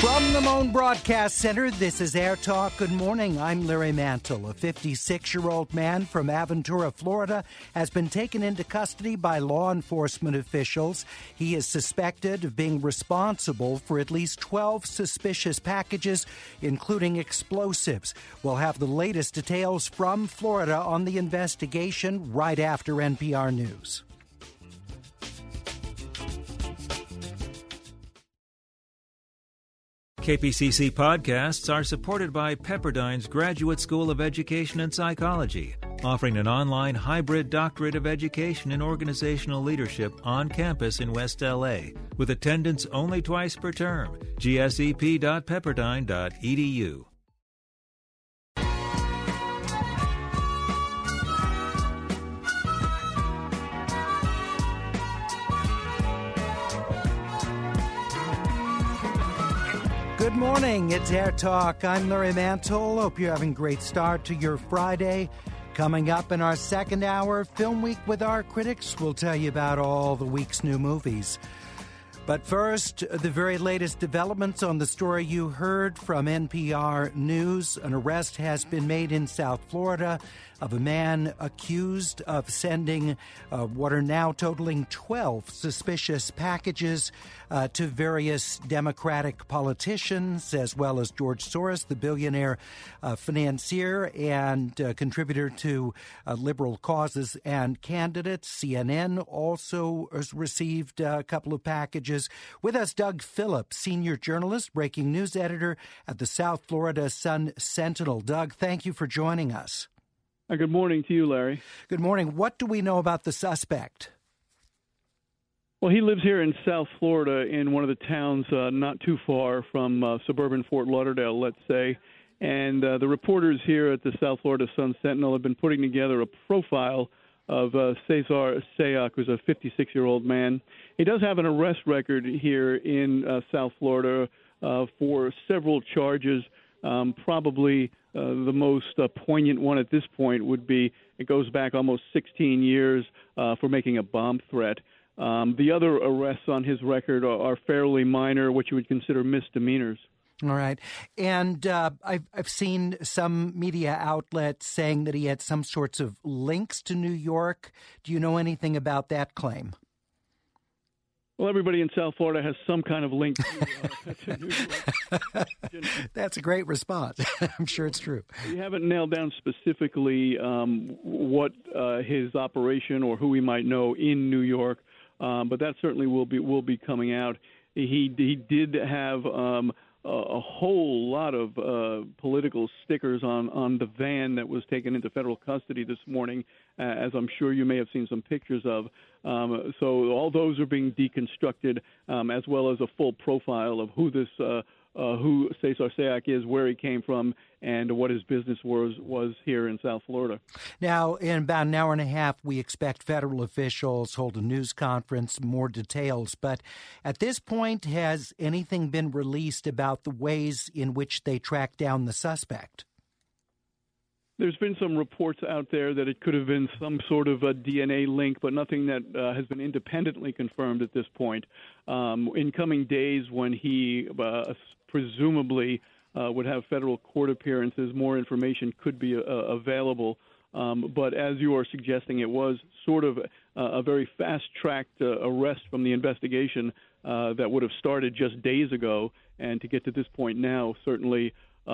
From the Moan Broadcast Center, this is Air Talk. Good morning. I'm Larry Mantle. A 56-year-old man from Aventura, Florida, has been taken into custody by law enforcement officials. He is suspected of being responsible for at least 12 suspicious packages, including explosives. We'll have the latest details from Florida on the investigation right after NPR News. KPCC podcasts are supported by Pepperdine's Graduate School of Education and Psychology, offering an online hybrid doctorate of education in organizational leadership on campus in West LA, with attendance only twice per term. gsep.pepperdine.edu. Good morning. It's Air Talk. I'm Larry Mantle. Hope you're having a great start to your Friday. Coming up in our second hour, Film Week with our critics. We'll tell you about all the week's new movies. But first, the very latest developments on the story you heard from NPR News. An arrest has been made in South Florida of a man accused of sending what are now totaling 12 suspicious packages to various Democratic politicians, as well as George Soros, the billionaire financier and contributor to liberal causes and candidates. CNN also has received a couple of packages. With us, Doug Phillips, senior journalist, breaking news editor at the South Florida Sun-Sentinel. Doug, thank you for joining us. Good morning to you, Larry. Good morning. What do we know about the suspect? Well, he lives here in South Florida in one of the towns not too far from suburban Fort Lauderdale, let's say. And the reporters here at the South Florida Sun-Sentinel have been putting together a profile of Cesar Sayoc, who's a 56-year-old man. He does have an arrest record here in South Florida for several charges. Probably the most poignant one at this point would be it goes back almost 16 years for making a bomb threat. The other arrests on his record are fairly minor, what you would consider misdemeanors. All right. And I've seen some media outlets saying that he had some sorts of links to New York. Do you know anything about that claim? Well, everybody in South Florida has some kind of link to New York. That's a great response. I'm sure it's true. We haven't nailed down specifically what his operation or who we might know in New York, but that certainly will be coming out. He did have a whole lot of political stickers on the van that was taken into federal custody this morning, as I'm sure you may have seen some pictures of. So all those are being deconstructed, as well as a full profile of who Cesar Sayoc is, where he came from, and what his business was here in South Florida. Now, in about an hour and a half, we expect federal officials hold a news conference, more details. But at this point, has anything been released about the ways in which they tracked down the suspect? There's been some reports out there that it could have been some sort of a DNA link, but nothing that has been independently confirmed at this point. In coming days, when he presumably would have federal court appearances, more information could be available. But as you are suggesting, it was sort of a very fast-tracked arrest from the investigation that would have started just days ago. And to get to this point now certainly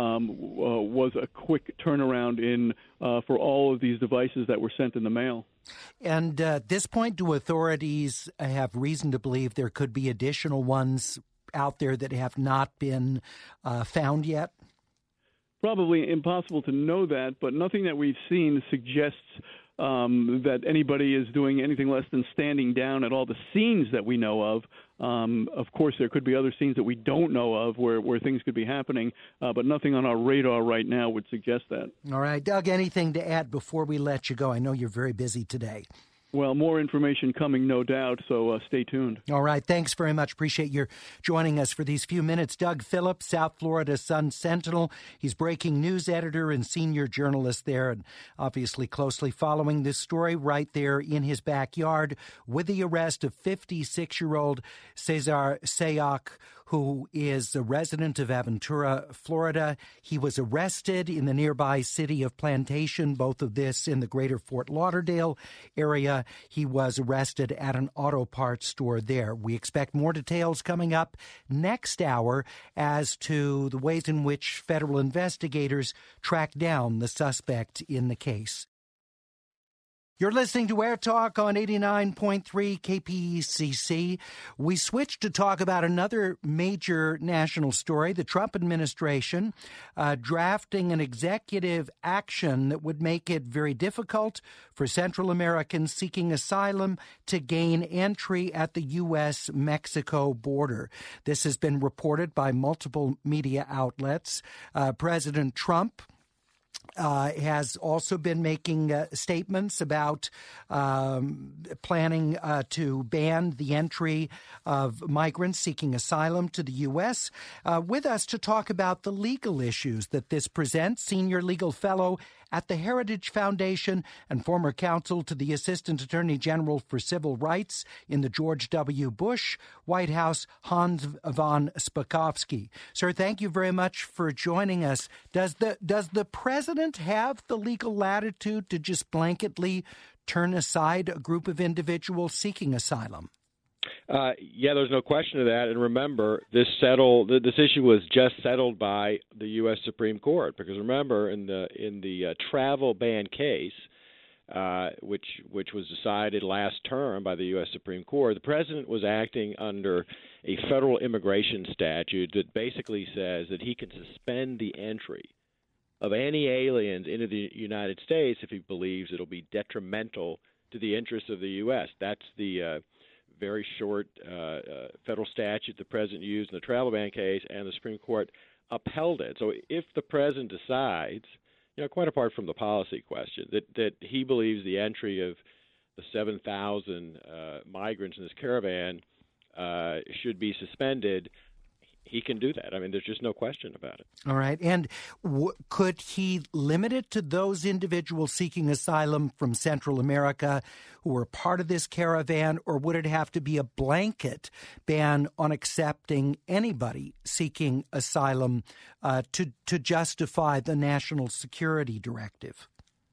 was a quick turnaround for all of these devices that were sent in the mail. And at this point, do authorities have reason to believe there could be additional ones out there that have not been found yet? Probably impossible to know that, but nothing that we've seen suggests that anybody is doing anything less than standing down at all the scenes that we know of. Of course, there could be other scenes that we don't know of where things could be happening, but nothing on our radar right now would suggest that. All right. Doug, anything to add before we let you go? I know you're very busy today. Well, more information coming, no doubt, so stay tuned. All right. Thanks very much. Appreciate your joining us for these few minutes. Doug Phillips, South Florida Sun-Sentinel. He's breaking news editor and senior journalist there, and obviously closely following this story right there in his backyard with the arrest of 56-year-old Cesar Sayoc, who is a resident of Aventura, Florida. He was arrested in the nearby city of Plantation, both of this in the greater Fort Lauderdale area. He was arrested at an auto parts store there. We expect more details coming up next hour as to the ways in which federal investigators track down the suspect in the case. You're listening to Air Talk on 89.3 KPCC. We switch to talk about another major national story, the Trump administration drafting an executive action that would make it very difficult for Central Americans seeking asylum to gain entry at the U.S.-Mexico border. This has been reported by multiple media outlets. President Trump has also been making statements about planning to ban the entry of migrants seeking asylum to the U.S. With us to talk about the legal issues that this presents, senior legal fellow at the Heritage Foundation and former counsel to the Assistant Attorney General for Civil Rights in the George W. Bush White House, Hans von Spakovsky. Sir, thank you very much for joining us. Does the president have the legal latitude to just blanketly turn aside a group of individuals seeking asylum? Yeah, there's no question of that. And remember, this issue was just settled by the U.S. Supreme Court. Because remember, in the travel ban case, which was decided last term by the U.S. Supreme Court, the president was acting under a federal immigration statute that basically says that he can suspend the entry of any aliens into the United States if he believes it'll be detrimental to the interests of the U.S. That's the very short federal statute the president used in the travel ban case, and the Supreme Court upheld it. So if the president decides, quite apart from the policy question, that he believes the entry of the 7,000 migrants in this caravan should be suspended, he can do that. I mean, there's just no question about it. All right. And could he limit it to those individuals seeking asylum from Central America who are part of this caravan, or would it have to be a blanket ban on accepting anybody seeking asylum to justify the national security directive?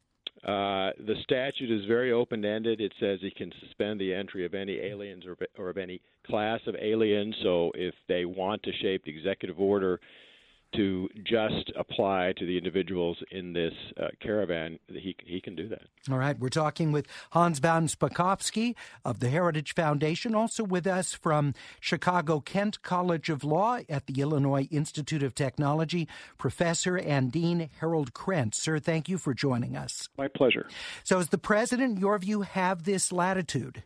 The statute is very open-ended. It says he can suspend the entry of any aliens or of any class of aliens. So if they want to shape the executive order to just apply to the individuals in this caravan, he can do that. All right. We're talking with Hans von Spakovsky of the Heritage Foundation, also with us from Chicago-Kent College of Law at the Illinois Institute of Technology, Professor and Dean Harold Krentz. Sir, thank you for joining us. My pleasure. So does the president, in your view, have this latitude?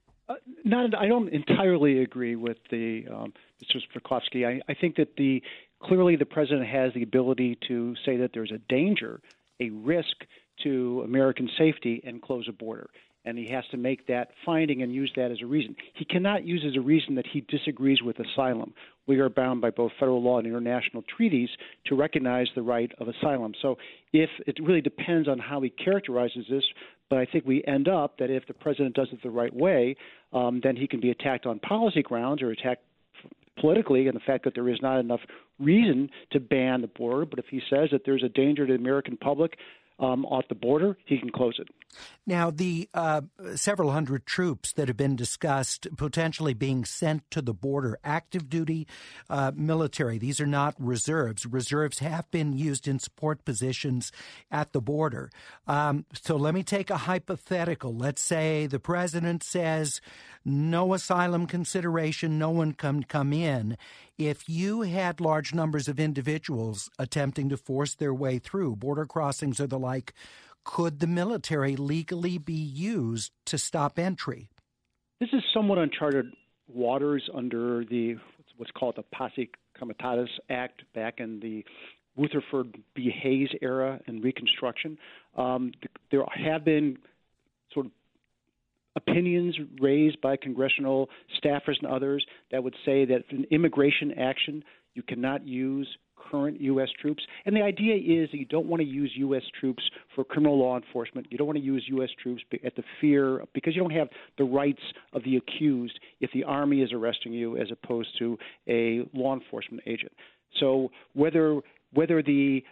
I don't entirely agree with Mr. Spakovsky. I think that clearly the president has the ability to say that there's a danger, a risk to American safety, and close a border. And he has to make that finding and use that as a reason. He cannot use as a reason that he disagrees with asylum. We are bound by both federal law and international treaties to recognize the right of asylum. So if it really depends on how he characterizes this, but I think we end up that if the president does it the right way, then he can be attacked on policy grounds or attacked politically, and the fact that there is not enough reason to ban the border. But if he says that there's a danger to the American public off the border, he can close it. Now, the several hundred troops that have been discussed potentially being sent to the border, active duty military, these are not reserves. Reserves have been used in support positions at the border. So let me take a hypothetical. Let's say the president says no asylum consideration, no one can come in. If you had large numbers of individuals attempting to force their way through, border crossings or the like, could the military legally be used to stop entry? This is somewhat uncharted waters under what's called the Posse Comitatus Act back in the Rutherford B. Hayes era and Reconstruction. There have been sort of opinions raised by congressional staffers and others that would say that in immigration action, you cannot use current U.S. troops. And the idea is that you don't want to use U.S. troops for criminal law enforcement. You don't want to use U.S. troops at the fear, because you don't have the rights of the accused if the Army is arresting you as opposed to a law enforcement agent. So whether the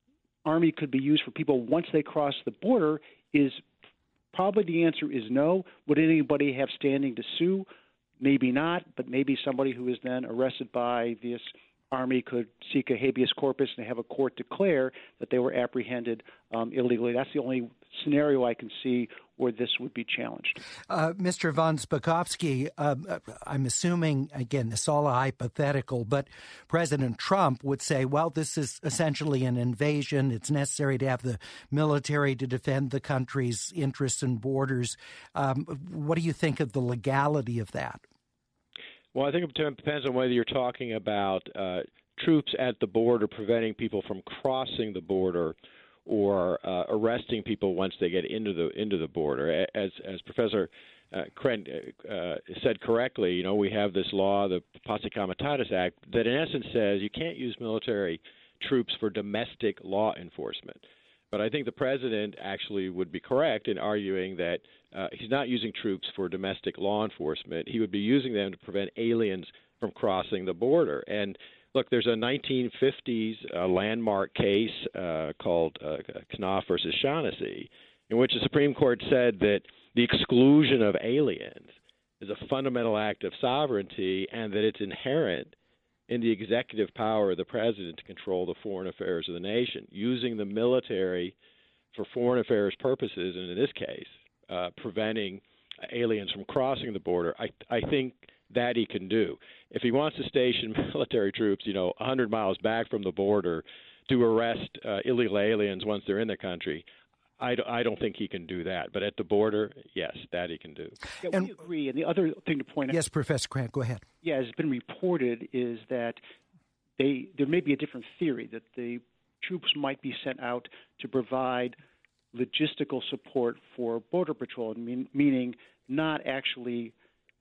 Army could be used for people once they cross the border is probably the answer is no. Would anybody have standing to sue? Maybe not, but maybe somebody who is then arrested by this Army could seek a habeas corpus and have a court declare that they were apprehended illegally. That's the only scenario I can see where this would be challenged. Mr. von Spakovsky, I'm assuming, again, this is all a hypothetical, but President Trump would say, well, this is essentially an invasion. It's necessary to have the military to defend the country's interests and borders. What do you think of the legality of that? Well, I think it depends on whether you're talking about troops at the border preventing people from crossing the border, or arresting people once they get into the border. As Professor Krent said correctly, you know, we have this law, the Posse Comitatus Act, that in essence says you can't use military troops for domestic law enforcement. But I think the president actually would be correct in arguing that he's not using troops for domestic law enforcement. He would be using them to prevent aliens from crossing the border. And look, there's a 1950s landmark case called Knopf versus Shaughnessy, in which the Supreme Court said that the exclusion of aliens is a fundamental act of sovereignty, and that it's inherent in the executive power of the president to control the foreign affairs of the nation, using the military for foreign affairs purposes, and in this case, preventing aliens from crossing the border. I think that he can do. If he wants to station military troops, 100 miles back from the border to arrest illegal aliens once they're in the country, I don't think he can do that. But at the border, yes, that he can do. Yeah, we agree. And the other thing to point out... Yes, Professor Krant, go ahead. Yeah, as has been reported, is that there may be a different theory, that the troops might be sent out to provide logistical support for Border Patrol, meaning not actually,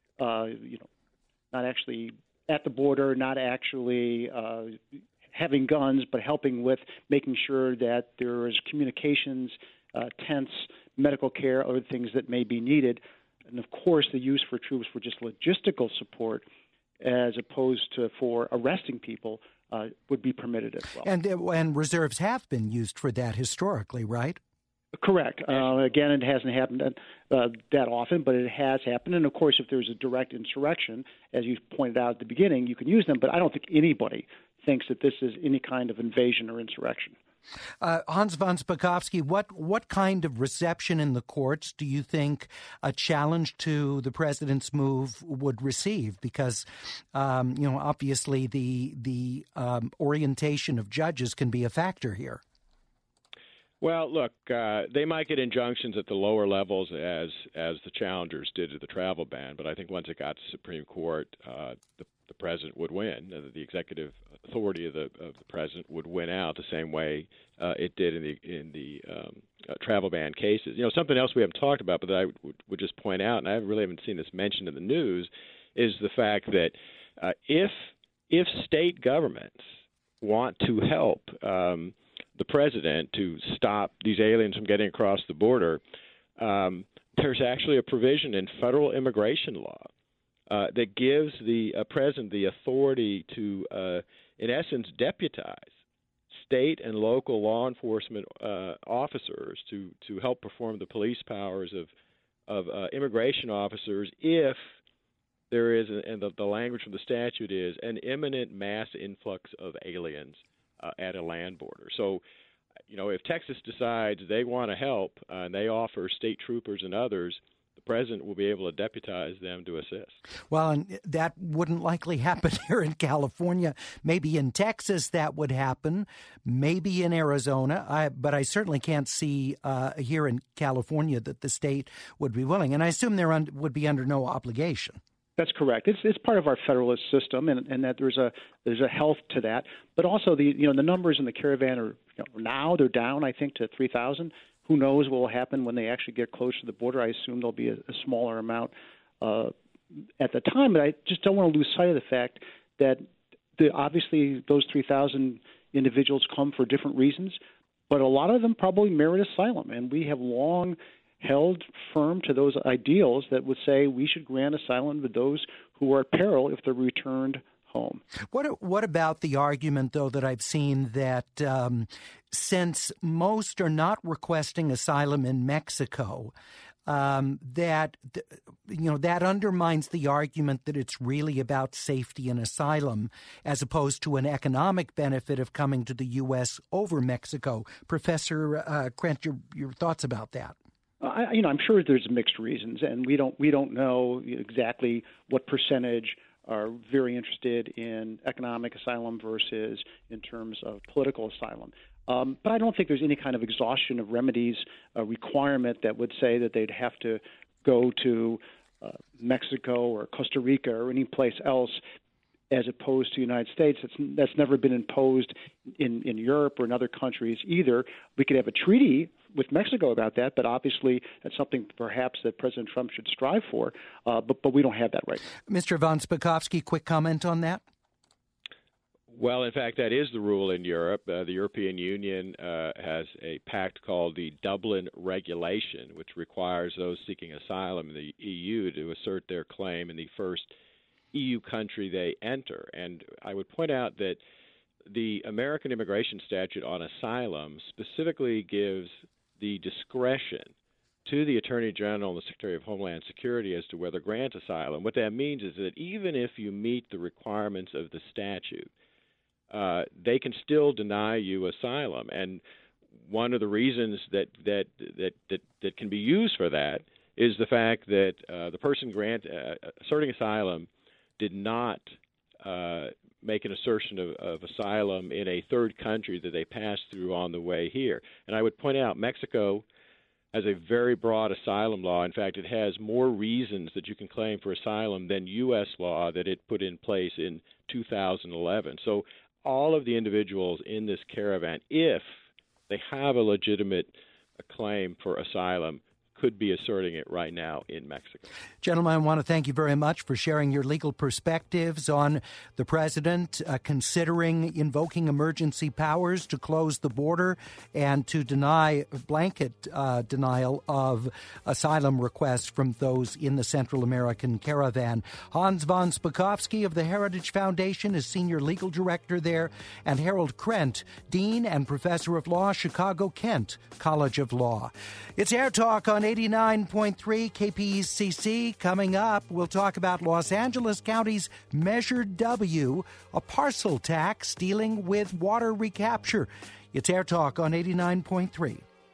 not actually at the border, not actually having guns, but helping with making sure that there is communications, tents, medical care, other things that may be needed. And, of course, the use for troops for just logistical support as opposed to for arresting people would be permitted as well. And reserves have been used for that historically, right? Correct. Again, it hasn't happened that often, but it has happened. And, of course, if there's a direct insurrection, as you pointed out at the beginning, you can use them. But I don't think anybody thinks that this is any kind of invasion or insurrection. Hans von Spakovsky, what kind of reception in the courts do you think a challenge to the president's move would receive? Because, obviously the orientation of judges can be a factor here. Well, look, they might get injunctions at the lower levels as the challengers did to the travel ban, but I think once it got to Supreme Court, the president would win. The executive authority of the president would win out the same way it did in the travel ban cases. Something else we haven't talked about, but that I would just point out, and I really haven't seen this mentioned in the news, is the fact that if state governments want to help the president to stop these aliens from getting across the border, there's actually a provision in federal immigration law that gives the president the authority to, in essence, deputize state and local law enforcement officers to help perform the police powers of immigration officers if there is, and the language from the statute is, an imminent mass influx of aliens at a land border. So, if Texas decides they want to help and they offer state troopers and others, the president will be able to deputize them to assist. Well, and that wouldn't likely happen here in California. Maybe in Texas that would happen, maybe in Arizona, but I certainly can't see here in California that the state would be willing. And I assume they would be under no obligation. That's correct. It's part of our federalist system, and that there's a health to that. But also the numbers in the caravan are now they're down, I think, to 3,000 Who knows what will happen when they actually get close to the border? I assume there'll be a smaller amount at the time, but I just don't want to lose sight of the fact that obviously those 3,000 individuals come for different reasons, but a lot of them probably merit asylum, and we have long held firm to those ideals that would say we should grant asylum to those who are at peril if they're returned home. What about the argument, though, that I've seen that since most are not requesting asylum in Mexico, that undermines the argument that it's really about safety and asylum as opposed to an economic benefit of coming to the U.S. over Mexico. Professor Krent, your thoughts about that? I'm sure there's mixed reasons, and we don't know exactly what percentage are very interested in economic asylum versus in terms of political asylum. But I don't think there's any kind of exhaustion of remedies requirement that would say that they'd have to go to Mexico or Costa Rica or any place else as opposed to the United States. That's never been imposed in Europe or in other countries either. We could have a treaty with Mexico about that, but obviously that's something perhaps that President Trump should strive for, but we don't have that right now. Mr. von Spakovsky, quick comment on that? Well, in fact, that is the rule in Europe. The European Union has a pact called the Dublin Regulation, which requires those seeking asylum in the EU to assert their claim in the first EU country they enter. And I would point out that the American immigration statute on asylum specifically gives the discretion to the Attorney General and the Secretary of Homeland Security as to whether to grant asylum. What that means is that even if you meet the requirements of the statute, they can still deny you asylum. And one of the reasons that can be used for that is the fact that the person asserting asylum did not make an assertion of asylum in a third country that they passed through on the way here. And I would point out Mexico has a very broad asylum law. In fact, it has more reasons that you can claim for asylum than U.S. law that it put in place in 2011. So all of the individuals in this caravan, if they have a legitimate claim for asylum, could be asserting it right now in Mexico. Gentlemen, I want to thank you very much for sharing your legal perspectives on the president considering invoking emergency powers to close the border and to deny blanket denial of asylum requests from those in the Central American caravan. Hans von Spakovsky of the Heritage Foundation is Senior Legal Director there, and Harold Krent, Dean and Professor of Law, Chicago-Kent College of Law. It's Air Talk on 89.3 KPCC. Coming up, we'll talk about Los Angeles County's Measure W, a parcel tax dealing with water recapture. It's Air Talk on 89.3.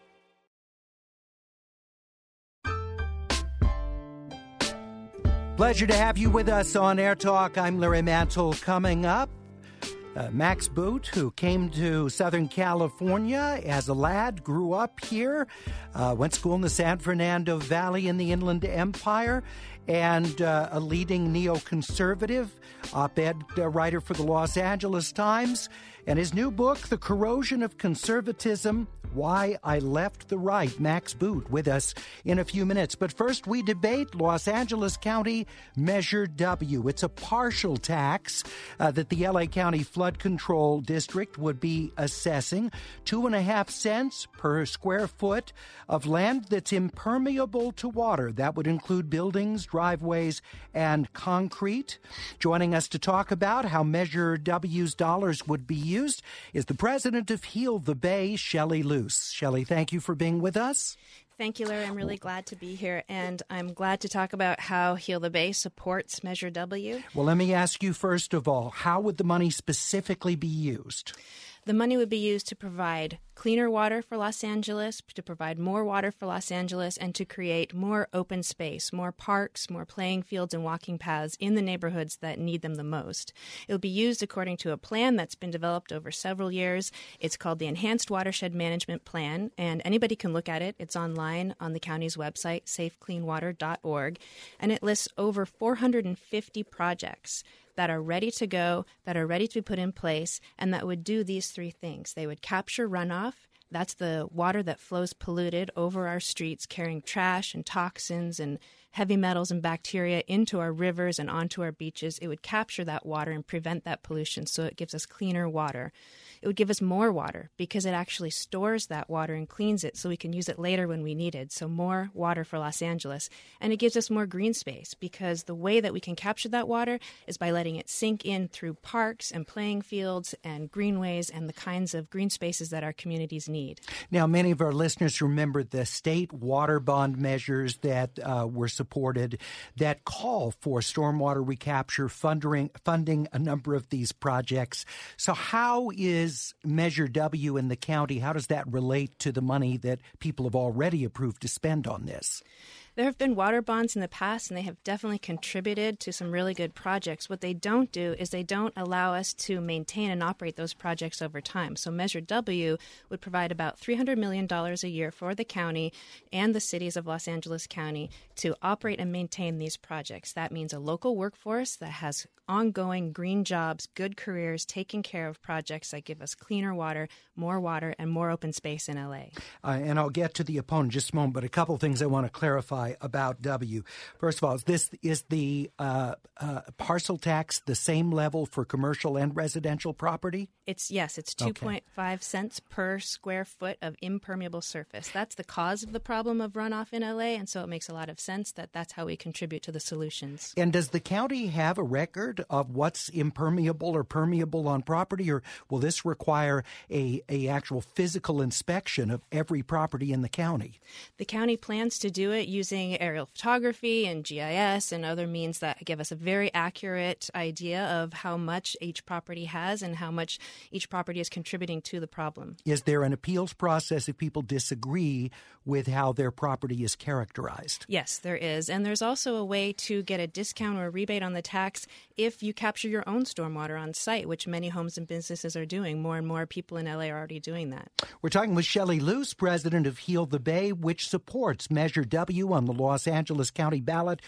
Pleasure to have you with us on Air Talk. I'm Larry Mantle. Coming up, Max Boot, who came to Southern California as a lad, grew up here, went to school in the San Fernando Valley in the Inland Empire, and a leading neoconservative op-ed writer for the Los Angeles Times. And his new book, The Corrosion of Conservatism, Why I Left the Right. Max Boot with us in a few minutes. But first, we debate Los Angeles County Measure W. It's a partial tax that the LA County Flood Control District would be assessing, 2.5 cents per square foot of land that's impermeable to water. That would include buildings, driveways, and concrete. Joining us to talk about how Measure W's dollars would be used is the president of Heal the Bay, Shelley Luce. Shelley, thank you for being with us. Thank you, Larry. I'm really glad to be here, and I'm glad to talk about how Heal the Bay supports Measure W. Well, let me ask you first of all, how would the money specifically be used? The money would be used to provide cleaner water for Los Angeles, to provide more water for Los Angeles, and to create more open space, more parks, more playing fields and walking paths in the neighborhoods that need them the most. It will be used according to a plan that's been developed over several years. It's called the Enhanced Watershed Management Plan, and anybody can look at it. It's online on the county's website, safecleanwater.org, and it lists over 450 projects that are ready to go, that are ready to be put in place, and that would do these three things. They would capture runoff, That's the water that flows polluted over our streets, carrying trash and toxins and heavy metals and bacteria into our rivers and onto our beaches. It would capture that water and prevent that pollution, so it gives us cleaner water. It would give us more water because it actually stores that water and cleans it so we can use it later when we need it. So more water for Los Angeles. And it gives us more green space because the way that we can capture that water is by letting it sink in through parks and playing fields and greenways and the kinds of green spaces that our communities need. Now, many of our listeners remember the state water bond measures that were supported that call for stormwater recapture, funding a number of these projects. So how is Measure W in the county, how does that relate to the money that people have already approved to spend on this? There have been water bonds in the past, and they have definitely contributed to some really good projects. What they don't do is they don't allow us to maintain and operate those projects over time. So Measure W would provide about $300 million a year for the county and the cities of Los Angeles County to operate and maintain these projects. That means a local workforce that has ongoing green jobs, good careers, taking care of projects that give us cleaner water, and more open space in L.A. And I'll get to the opponent in just a moment, but a couple of things I want to clarify about W. First of all, is the parcel tax the same level for commercial and residential property? It's 2.5 cents per square foot of impermeable surface. That's the cause of the problem of runoff in L.A., and so it makes a lot of sense that that's how we contribute to the solutions. And does the county have a record of what's impermeable or permeable on property, or will this require a actual physical inspection of every property in the county? The county plans to do it using aerial photography and GIS and other means that give us a very accurate idea of how much each property has and how much each property is contributing to the problem. Is there an appeals process if people disagree with how their property is characterized? Yes, there is. And there's also a way to get a discount or a rebate on the tax if you capture your own stormwater on site, which many homes and businesses are doing. More and more people in LA are already doing that. We're talking with Shelley Luce, president of Heal the Bay, which supports Measure W on the Los Angeles County ballot.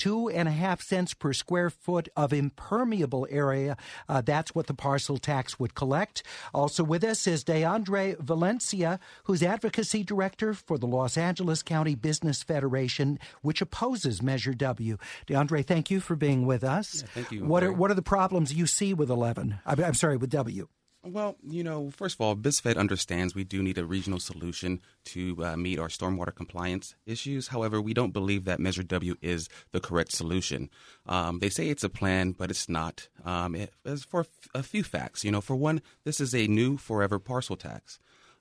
2.5 cents per square foot of impermeable area. That's what the parcel tax would collect. Also with us is DeAndre Valencia, who's advocacy director for the Los Angeles County Business Federation, which opposes Measure W. DeAndre, thank you for being with us. Yeah, thank you. What are the problems you see with with W? Well, first of all, BizFed understands we do need a regional solution to meet our stormwater compliance issues. However, we don't believe that Measure W is the correct solution. They say it's a plan, but it's not. It's for a few facts. For one, this is a new forever parcel tax.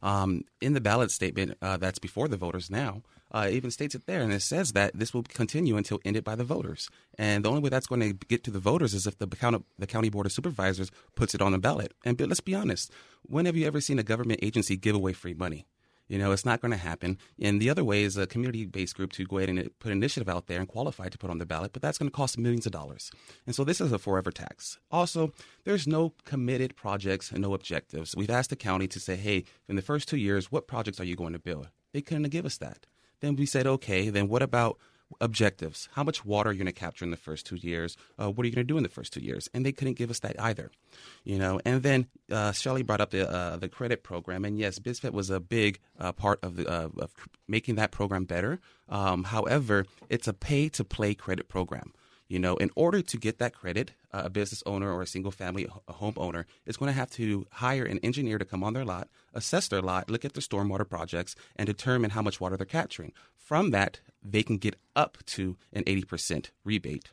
In the ballot statement that's before the voters now, it even states it there, and it says that this will continue until ended by the voters. And the only way that's going to get to the voters is if the County Board of Supervisors puts it on the ballot. And let's be honest, when have you ever seen a government agency give away free money? It's not going to happen. And the other way is a community-based group to go ahead and put an initiative out there and qualify to put on the ballot, but that's going to cost millions of dollars. And so this is a forever tax. Also, there's no committed projects and no objectives. We've asked the county to say, hey, in the first 2 years, what projects are you going to build? They couldn't give us that. Then we said, okay, then what about objectives? How much water are you going to capture in the first 2 years? What are you going to do in the first 2 years? And they couldn't give us that either. And then Shelley brought up the credit program, and yes, BizFed was a big part of making that program better. However, it's a pay-to-play credit program. In order to get that credit, a business owner or a single-family homeowner is going to have to hire an engineer to come on their lot, assess their lot, look at their stormwater projects, and determine how much water they're capturing. From that, they can get up to an 80% rebate.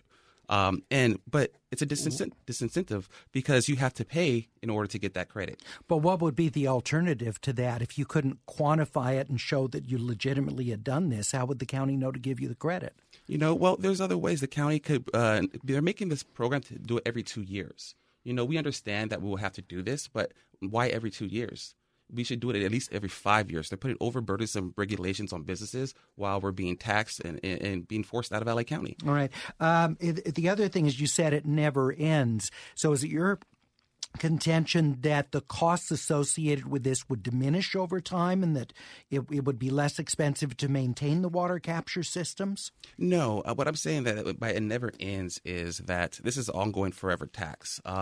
But it's a disincentive because you have to pay in order to get that credit. But what would be the alternative to that? If you couldn't quantify it and show that you legitimately had done this, how would the county know to give you the credit? Well, there's other ways the county could. They're making this program to do it every 2 years. We understand that we will have to do this, but why every 2 years? We should do it at least every 5 years. They're putting overburdensome regulations on businesses while we're being taxed and being forced out of LA County. All right. The other thing is you said it never ends. So is it your contention that the costs associated with this would diminish over time and that it would be less expensive to maintain the water capture systems? No. What I'm saying that by it never ends is that this is an ongoing forever tax.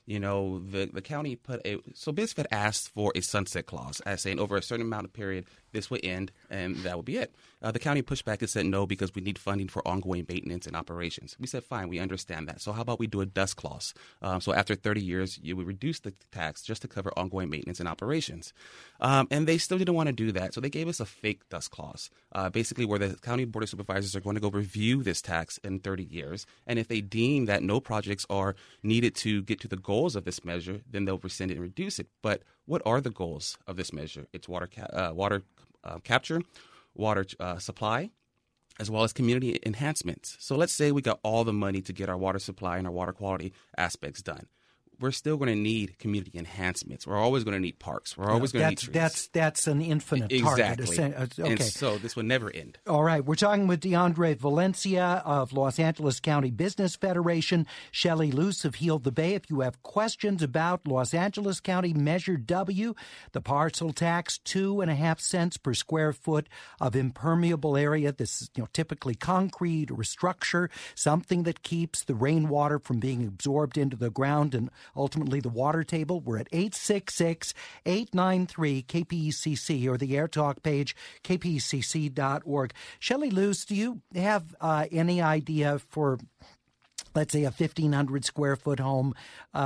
The county BizFed asked for a sunset clause, as saying over a certain amount of period, this would end, and that would be it. The county pushed back and said no because we need funding for ongoing maintenance and operations. We said, fine, we understand that. So how about we do a dust clause? So after 30 years, you would reduce the tax just to cover ongoing maintenance and operations. And they still didn't want to do that, so they gave us a fake dust clause, basically where the county board of supervisors are going to go review this tax in 30 years. And if they deem that no projects are needed to get to the goals of this measure, then they'll rescind it and reduce it. But what are the goals of this measure? It's water capture, water supply, as well as community enhancements. So let's say we got all the money to get our water supply and our water quality aspects done. We're still going to need community enhancements. We're always going to need parks. We're always going to need trees. That's an infinite target. Exactly. Okay. And so this will never end. All right. We're talking with DeAndre Valencia of Los Angeles County Business Federation, Shelley Luce of Heal the Bay. If you have questions about Los Angeles County Measure W, the parcel tax, 2.5 cents per square foot of impermeable area. This is typically concrete or a structure, something that keeps the rainwater from being absorbed into the ground and ultimately the water table. We're at 866-893-KPECC or the AirTalk page, kpecc.org. Shelley Luce, do you have any idea for, let's say, a 1,500 square foot home,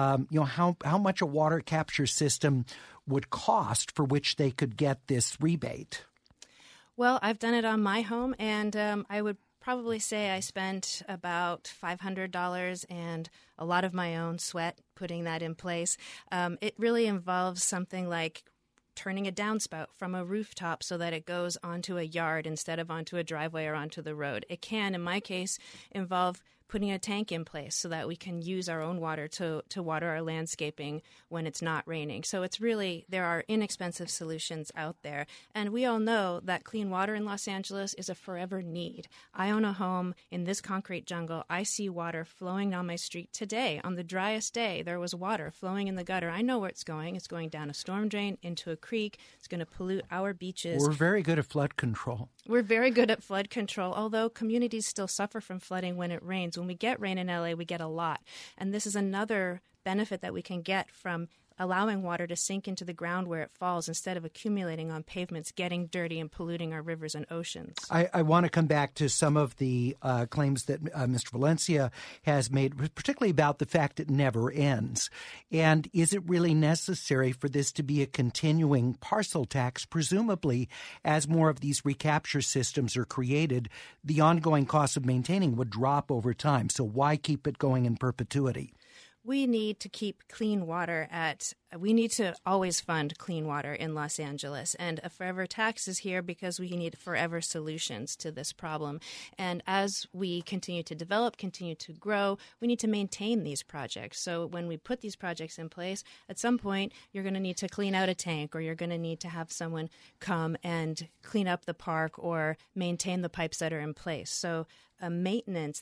how much a water capture system would cost for which they could get this rebate? Well, I've done it on my home, and I would probably say I spent about $500 and a lot of my own sweat putting that in place. It really involves something like turning a downspout from a rooftop so that it goes onto a yard instead of onto a driveway or onto the road. It can, in my case, involve putting a tank in place so that we can use our own water to water our landscaping when it's not raining. So it's really, there are inexpensive solutions out there. And we all know that clean water in Los Angeles is a forever need. I own a home in this concrete jungle. I see water flowing down my street today. On the driest day, there was water flowing in the gutter. I know where it's going. It's going down a storm drain into a creek. It's going to pollute our beaches. We're very good at flood control. We're very good at flood control, although communities still suffer from flooding when it rains. When we get rain in LA, we get a lot. And this is another benefit that we can get from allowing water to sink into the ground where it falls instead of accumulating on pavements, getting dirty and polluting our rivers and oceans. I want to come back to some of the claims that Mr. Valencia has made, particularly about the fact it never ends. And is it really necessary for this to be a continuing parcel tax? Presumably, as more of these recapture systems are created, the ongoing cost of maintaining would drop over time. So why keep it going in perpetuity? We need to keep clean water we need to always fund clean water in Los Angeles. And a forever tax is here because we need forever solutions to this problem. And as we continue to develop, continue to grow, we need to maintain these projects. So when we put these projects in place, at some point, you're going to need to clean out a tank, or you're going to need to have someone come and clean up the park or maintain the pipes that are in place. So a maintenance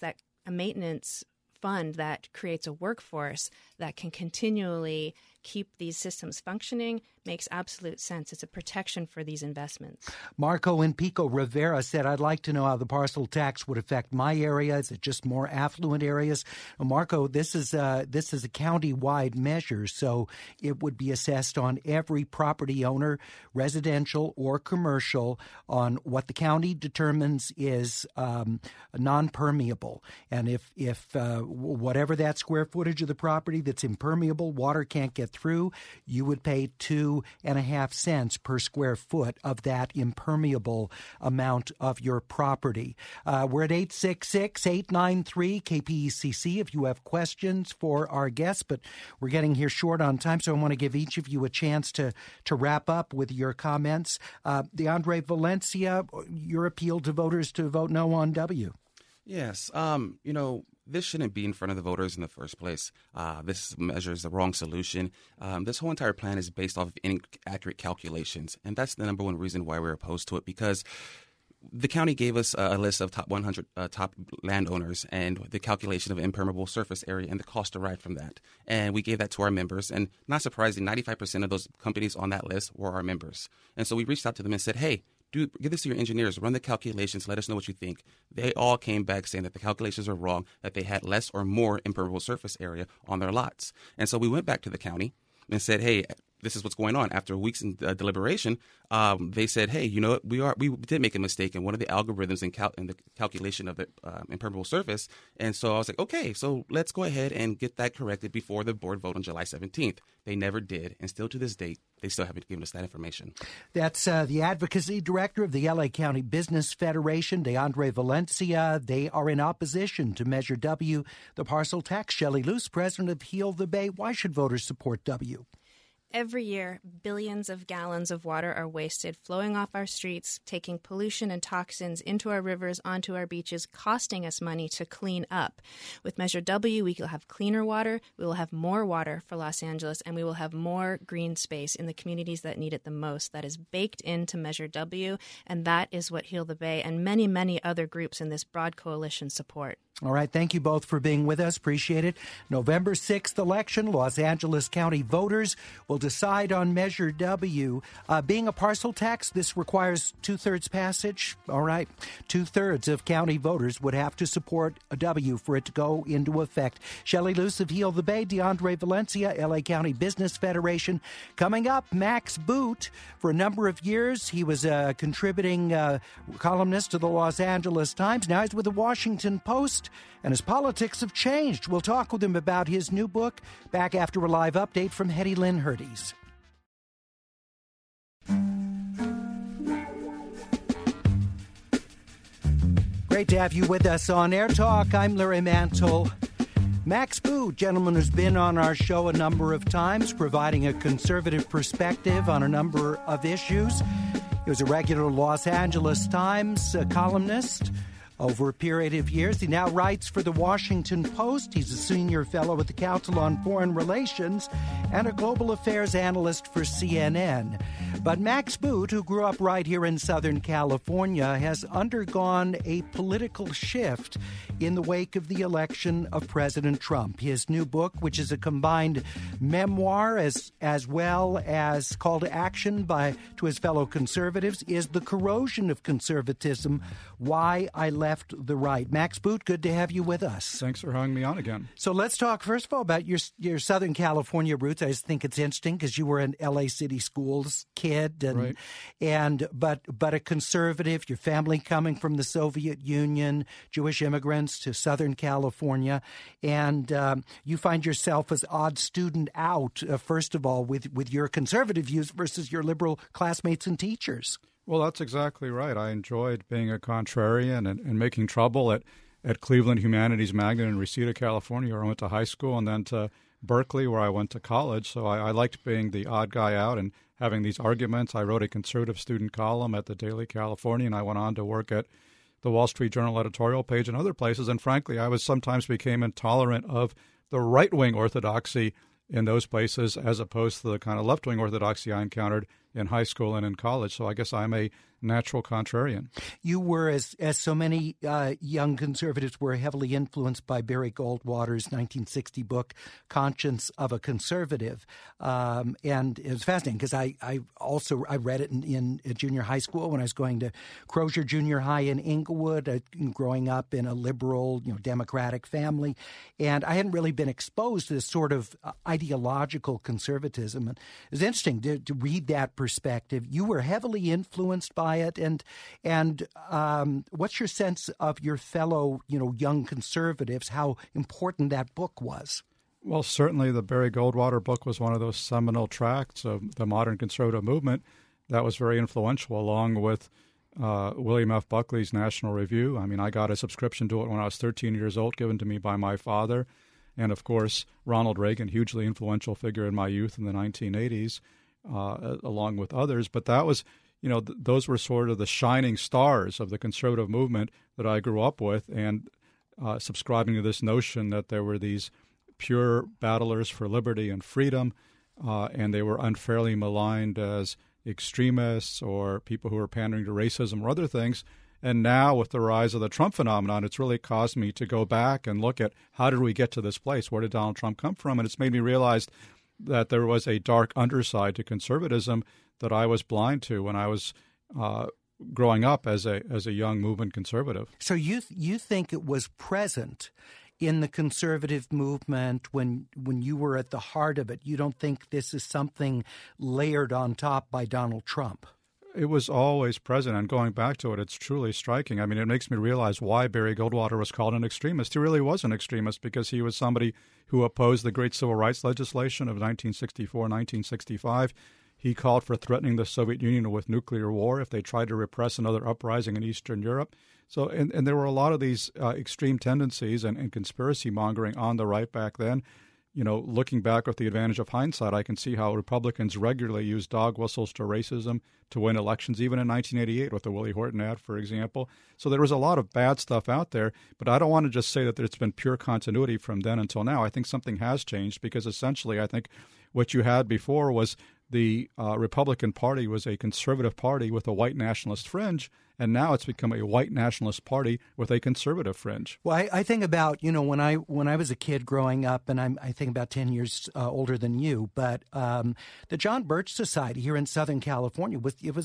fund that creates a workforce that can continually keep these systems functioning makes absolute sense. It's a protection for these investments. Marco in Pico Rivera said, I'd like to know how the parcel tax would affect my area. Is it just more affluent areas? Well, Marco, this is a county-wide measure, so it would be assessed on every property owner, residential or commercial, on what the county determines is non-permeable. And if whatever that square footage of the property that's impermeable, water can't get through, you would pay 2.5 cents per square foot of that impermeable amount of your property. We're at 866-893-KPECC if you have questions for our guests, but we're getting here short on time, so I want to give each of you a chance to wrap up with your comments. DeAndre Valencia, your appeal to voters to vote no on W. Yes. This shouldn't be in front of the voters in the first place. This measure is the wrong solution. This whole entire plan is based off of inaccurate calculations, and that's the number one reason why we're opposed to it, because the county gave us a list of top 100 top landowners and the calculation of impermeable surface area and the cost derived from that. And we gave that to our members. And not surprising, 95% of those companies on that list were our members. And so we reached out to them and said, hey, give this to your engineers, run the calculations, let us know what you think. They all came back saying that the calculations are wrong, that they had less or more impermeable surface area on their lots. And so we went back to the county and said, hey, this is what's going on. After weeks in deliberation, they said, hey, you know what, we did make a mistake in one of the algorithms in the calculation of the impermeable surface. And so I was like, okay, so let's go ahead and get that corrected before the board vote on July 17th. They never did. And still to this date, they still haven't given us that information. That's the advocacy director of the LA County Business Federation, DeAndre Valencia. They are in opposition to Measure W, the parcel tax. Shelley Luce, president of Heal the Bay. Why should voters support W? Every year, billions of gallons of water are wasted, flowing off our streets, taking pollution and toxins into our rivers, onto our beaches, costing us money to clean up. With Measure W, we will have cleaner water, we will have more water for Los Angeles, and we will have more green space in the communities that need it the most. That is baked into Measure W, and that is what Heal the Bay and many, many other groups in this broad coalition support. All right. Thank you both for being with us. Appreciate it. November 6th election, Los Angeles County voters will decide on Measure W. Being a parcel tax, this requires 2/3 passage. All right. 2/3 of county voters would have to support a W for it to go into effect. Shelley Luce of Heal the Bay, DeAndre Valencia, LA County Business Federation. Coming up, Max Boot. For a number of years, he was a contributing columnist to the Los Angeles Times. Now he's with the Washington Post. And his politics have changed. We'll talk with him about his new book back after a live update from Hetty Lynn Herdes. Great to have you with us on Air Talk. I'm Larry Mantle. Max Boot, gentleman who's been on our show a number of times, providing a conservative perspective on a number of issues. He was a regular Los Angeles Times columnist over a period of years. He now writes for the Washington Post. He's a senior fellow at the Council on Foreign Relations and a global affairs analyst for CNN. But Max Boot, who grew up right here in Southern California, has undergone a political shift in the wake of the election of President Trump. His new book, which is a combined memoir as well as call to action to his fellow conservatives, is The Corrosion of Conservatism, Why I Left the Right. Max Boot, good to have you with us. Thanks for having me on again. So let's talk, first of all, about your Southern California roots. I just think it's interesting because you were an L.A. City Schools kid, but a conservative, your family coming from the Soviet Union, Jewish immigrants to Southern California, and you find yourself as odd student out, first of all, with your conservative views versus your liberal classmates and teachers. Well, that's exactly right. I enjoyed being a contrarian and making trouble at Cleveland Humanities Magnet in Reseda, California, where I went to high school, and then to Berkeley, where I went to college. So I liked being the odd guy out and having these arguments. I wrote a conservative student column at the Daily Californian. I went on to work at the Wall Street Journal editorial page and other places. And frankly, I sometimes became intolerant of the right-wing orthodoxy in those places as opposed to the kind of left-wing orthodoxy I encountered in high school and in college. So I guess I'm a natural contrarian. You were, as so many young conservatives were, heavily influenced by Barry Goldwater's 1960 book, Conscience of a Conservative. And it was fascinating because I read it in junior high school when I was going to Crozier Junior High in Inglewood, growing up in a liberal, Democratic family. And I hadn't really been exposed to this sort of ideological conservatism. And it was interesting to read that perspective. You were heavily influenced by it, and what's your sense of your fellow, young conservatives, how important that book was? Well, certainly the Barry Goldwater book was one of those seminal tracts of the modern conservative movement that was very influential, along with William F. Buckley's National Review. I mean, I got a subscription to it when I was 13 years old, given to me by my father. And, of course, Ronald Reagan, hugely influential figure in my youth in the 1980s, along with others. But that was, those were sort of the shining stars of the conservative movement that I grew up with, and subscribing to this notion that there were these pure battlers for liberty and freedom, and they were unfairly maligned as extremists or people who were pandering to racism or other things. And now with the rise of the Trump phenomenon, it's really caused me to go back and look at how did we get to this place? Where did Donald Trump come from? And it's made me realize that there was a dark underside to conservatism that I was blind to when I was growing up as a young movement conservative. So you think it was present in the conservative movement when you were at the heart of it? You don't think this is something layered on top by Donald Trump? It was always present, and going back to it, it's truly striking. I mean, it makes me realize why Barry Goldwater was called an extremist. He really was an extremist because he was somebody who opposed the great civil rights legislation of 1964, 1965. He called for threatening the Soviet Union with nuclear war if they tried to repress another uprising in Eastern Europe. So, and there were a lot of these extreme tendencies and conspiracy mongering on the right back then. You know, looking back with the advantage of hindsight, I can see how Republicans regularly used dog whistles to racism to win elections, even in 1988 with the Willie Horton ad, for example. So there was a lot of bad stuff out there, but I don't want to just say that it's been pure continuity from then until now. I think something has changed because essentially I think what you had before was the Republican Party was a conservative party with a white nationalist fringe, and now it's become a white nationalist party with a conservative fringe. Well, I think about, you know, when I was a kid growing up, and I think about 10 years older than you, but the John Birch Society here in Southern California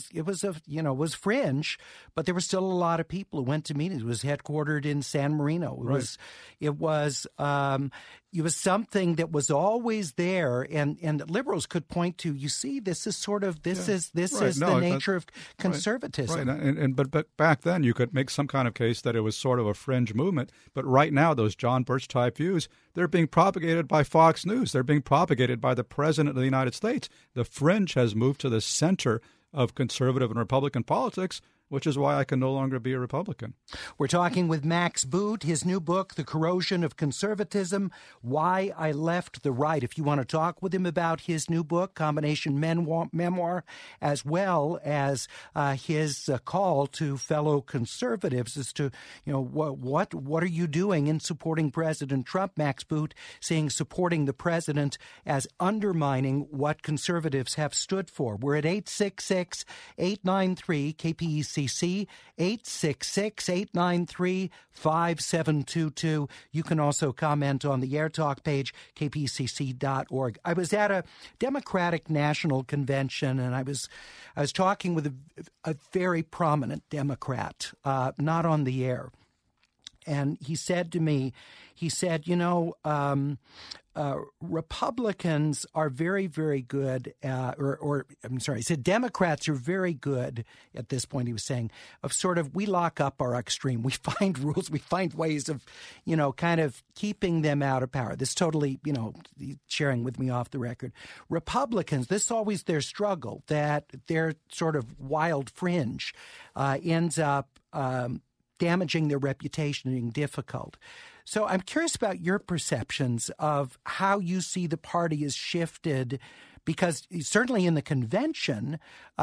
was fringe, but there were still a lot of people who went to meetings. It was headquartered in San Marino. It was something that was always there, and liberals could point to. You see, this is the nature of conservatism. Right, but back then you could make some kind of case that it was sort of a fringe movement. But right now, those John Birch type views, they're being propagated by Fox News. They're being propagated by the President of the United States. The fringe has moved to the center of conservative and Republican politics, which is why I can no longer be a Republican. We're talking with Max Boot, his new book, The Corrosion of Conservatism, Why I Left the Right. If you want to talk with him about his new book, combination memoir, as well as his call to fellow conservatives as to, you know, what are you doing in supporting President Trump, Max Boot, seeing supporting the president as undermining what conservatives have stood for. We're at 866-893-KPEC. 866-893-5722. You can also comment on the AirTalk page, kpcc.org. I was at a Democratic National Convention, and I was talking with a very prominent Democrat, not on the air. And he said to me, you know, Republicans are very, very good, he said Democrats are very good at this point, he was saying, of sort of, we lock up our extreme. We find rules, we find ways of, you know, kind of keeping them out of power. This totally, you know, sharing with me off the record. Republicans, this is always their struggle, that their sort of wild fringe ends up damaging their reputation and being difficult. So I'm curious about your perceptions of how you see the party has shifted, because certainly in the convention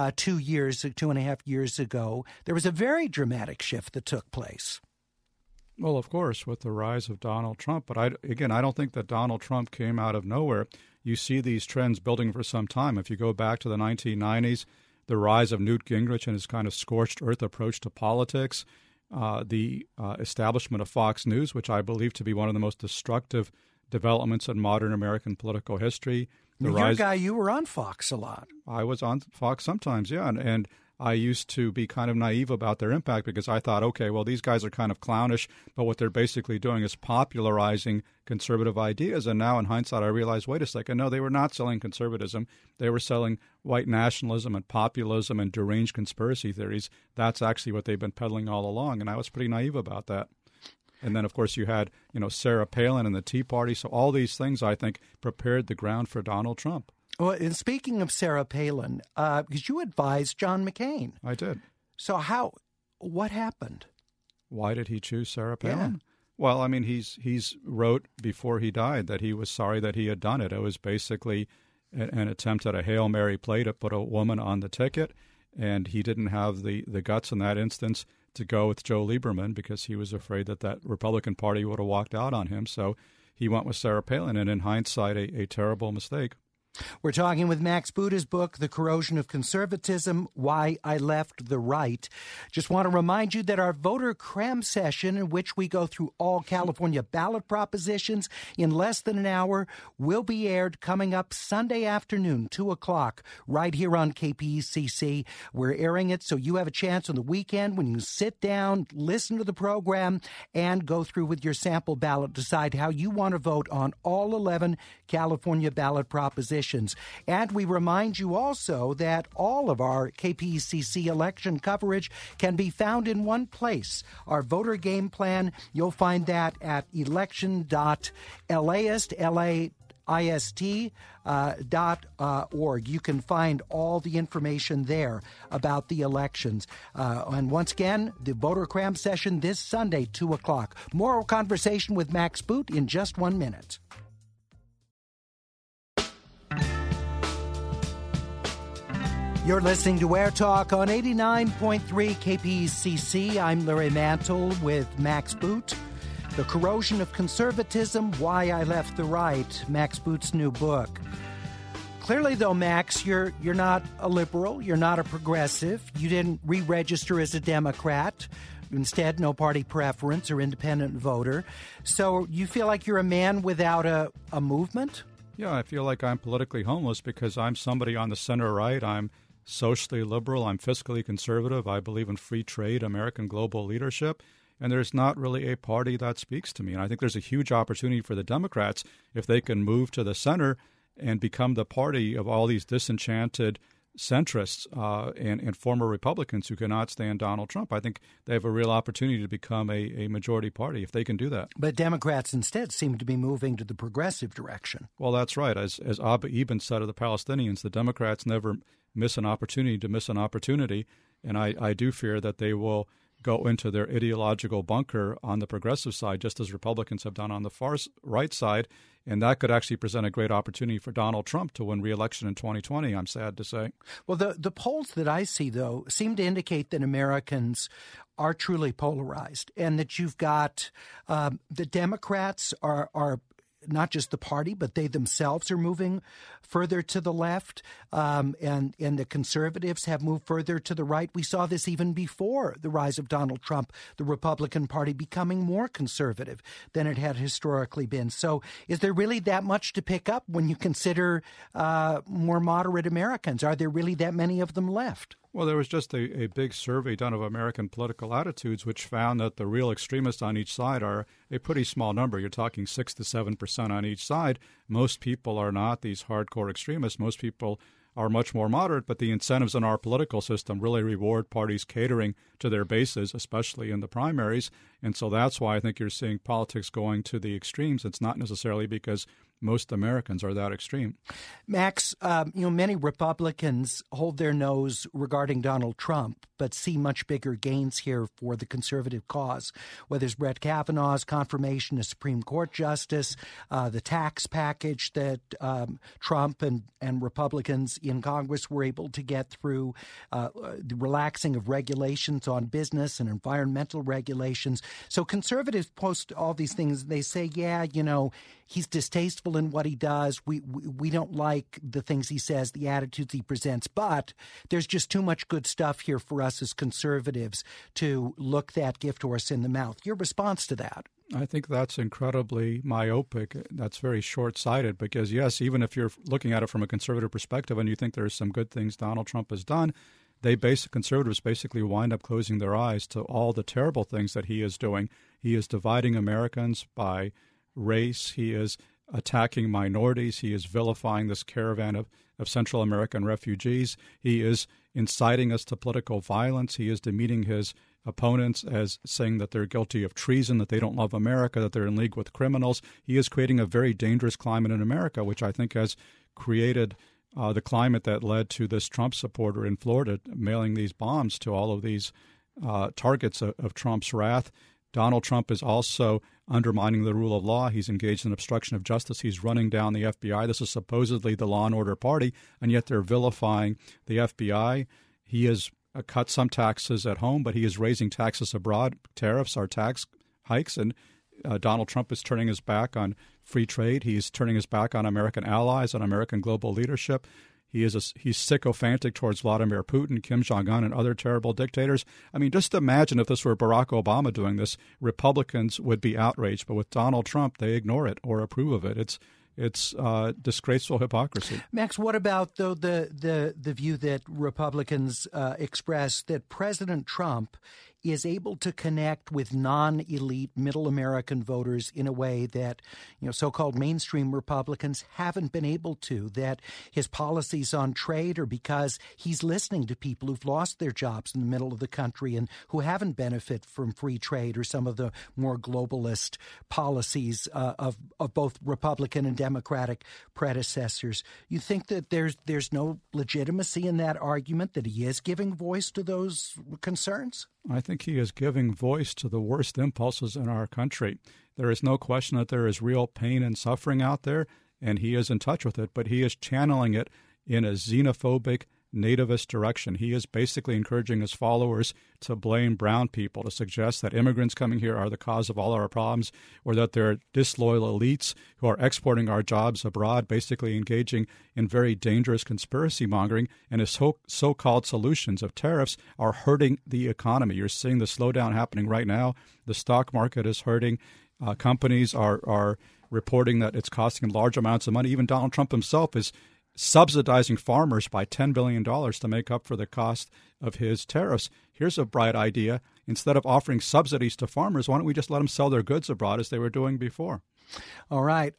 2.5 years ago, there was a very dramatic shift that took place. Well, of course, with the rise of Donald Trump. But I don't think that Donald Trump came out of nowhere. You see these trends building for some time. If you go back to the 1990s, the rise of Newt Gingrich and his kind of scorched earth approach to politics, the establishment of Fox News, which I believe to be one of the most destructive developments in modern American political history. You're a guy, you were on Fox a lot. I was on Fox sometimes, yeah, and I used to be kind of naive about their impact because I thought, okay, well, these guys are kind of clownish, but what they're basically doing is popularizing conservative ideas. And now in hindsight, I realize, wait a second, no, they were not selling conservatism. They were selling white nationalism and populism and deranged conspiracy theories. That's actually what they've been peddling all along, and I was pretty naive about that. And then, of course, you had, you know, Sarah Palin and the Tea Party. So all these things, I think, prepared the ground for Donald Trump. Well, and speaking of Sarah Palin, because you advised John McCain. I did. So what happened? Why did he choose Sarah Palin? Yeah. Well, I mean, he's wrote before he died that he was sorry that he had done it. It was basically an attempt at a Hail Mary play to put a woman on the ticket, and he didn't have the guts in that instance to go with Joe Lieberman because he was afraid that Republican Party would have walked out on him. So he went with Sarah Palin, and in hindsight, a terrible mistake. We're talking with Max Boot's book, The Corrosion of Conservatism, Why I Left the Right. Just want to remind you that our voter cram session, in which we go through all California ballot propositions in less than an hour, will be aired coming up Sunday afternoon, 2 o'clock, right here on KPCC. We're airing it so you have a chance on the weekend when you sit down, listen to the program, and go through with your sample ballot, decide how you want to vote on all 11 California ballot propositions. And we remind you also that all of our KPCC election coverage can be found in one place. Our voter game plan, you'll find that at election.last.org. You can find all the information there about the elections. And once again, the voter cram session this Sunday, 2 o'clock. More conversation with Max Boot in just 1 minute. You're listening to Air Talk on 89.3 KPCC. I'm Larry Mantle with Max Boot. The Corrosion of Conservatism, Why I Left the Right, Max Boot's new book. Clearly, though, Max, you're not a liberal. You're not a progressive. You didn't re-register as a Democrat. Instead, no party preference or independent voter. So you feel like you're a man without a movement? Yeah, I feel like I'm politically homeless because I'm somebody on the center right. I'm socially liberal. I'm fiscally conservative. I believe in free trade, American global leadership. And there's not really a party that speaks to me. And I think there's a huge opportunity for the Democrats if they can move to the center and become the party of all these disenchanted centrists and former Republicans who cannot stand Donald Trump. I think they have a real opportunity to become a majority party if they can do that. But Democrats instead seem to be moving to the progressive direction. Well, that's right. As Abba Eban said of the Palestinians, the Democrats never miss an opportunity to miss an opportunity. And I do fear that they will go into their ideological bunker on the progressive side, just as Republicans have done on the far right side. And that could actually present a great opportunity for Donald Trump to win re-election in 2020, I'm sad to say. Well, the polls that I see, though, seem to indicate that Americans are truly polarized and that you've got the Democrats are not just the party, but they themselves are moving further to the left, and the conservatives have moved further to the right. We saw this even before the rise of Donald Trump, the Republican Party becoming more conservative than it had historically been. So is there really that much to pick up when you consider more moderate Americans? Are there really that many of them left? Well, there was just a big survey done of American political attitudes, which found that the real extremists on each side are a pretty small number. You're talking 6 to 7% on each side. Most people are not these hardcore extremists. Most people are much more moderate, but the incentives in our political system really reward parties catering to their bases, especially in the primaries. And so that's why I think you're seeing politics going to the extremes. It's not necessarily because most Americans are that extreme. Max, many Republicans hold their nose regarding Donald Trump, but see much bigger gains here for the conservative cause, whether it's Brett Kavanaugh's confirmation as Supreme Court Justice, the tax package that Trump and Republicans in Congress were able to get through, the relaxing of regulations on business and environmental regulations. So conservatives post all these things. They say, he's distasteful in what he does. We don't like the things he says, the attitudes he presents, but there's just too much good stuff here for us as conservatives to look that gift horse in the mouth. Your response to that? I think that's incredibly myopic. That's very short-sighted because, yes, even if you're looking at it from a conservative perspective and you think there's some good things Donald Trump has done, conservatives basically wind up closing their eyes to all the terrible things that he is doing. He is dividing Americans by race. He is attacking minorities. He is vilifying this caravan of Central American refugees. He is inciting us to political violence. He is demeaning his opponents as saying that they're guilty of treason, that they don't love America, that they're in league with criminals. He is creating a very dangerous climate in America, which I think has created the climate that led to this Trump supporter in Florida mailing these bombs to all of these targets of Trump's wrath. Donald Trump is also undermining the rule of law. He's engaged in obstruction of justice. He's running down the FBI. This is supposedly the law and order party, and yet they're vilifying the FBI. He has cut some taxes at home, but he is raising taxes abroad. Tariffs are tax hikes, and Donald Trump is turning his back on free trade. He's turning his back on American allies, on American global leadership. He's sycophantic towards Vladimir Putin, Kim Jong-un, and other terrible dictators. I mean, just imagine if this were Barack Obama doing this, Republicans would be outraged. But with Donald Trump, they ignore it or approve of it. It's disgraceful hypocrisy. Max, what about, though, the view that Republicans express that President Trump is able to connect with non-elite middle American voters in a way that, so-called mainstream Republicans haven't been able to, that his policies on trade are because he's listening to people who've lost their jobs in the middle of the country and who haven't benefited from free trade or some of the more globalist policies of both Republican and Democratic predecessors. You think that there's no legitimacy in that argument, that he is giving voice to those concerns? I think he is giving voice to the worst impulses in our country. There is no question that there is real pain and suffering out there, and he is in touch with it, but he is channeling it in a xenophobic, nativist direction. He is basically encouraging his followers to blame brown people, to suggest that immigrants coming here are the cause of all our problems, or that they're disloyal elites who are exporting our jobs abroad, basically engaging in very dangerous conspiracy mongering, and his so-called solutions of tariffs are hurting the economy. You're seeing the slowdown happening right now. The stock market is hurting. Companies are reporting that it's costing large amounts of money. Even Donald Trump himself is subsidizing farmers by $10 billion to make up for the cost of his tariffs. Here's a bright idea. Instead of offering subsidies to farmers, why don't we just let them sell their goods abroad as they were doing before? All right.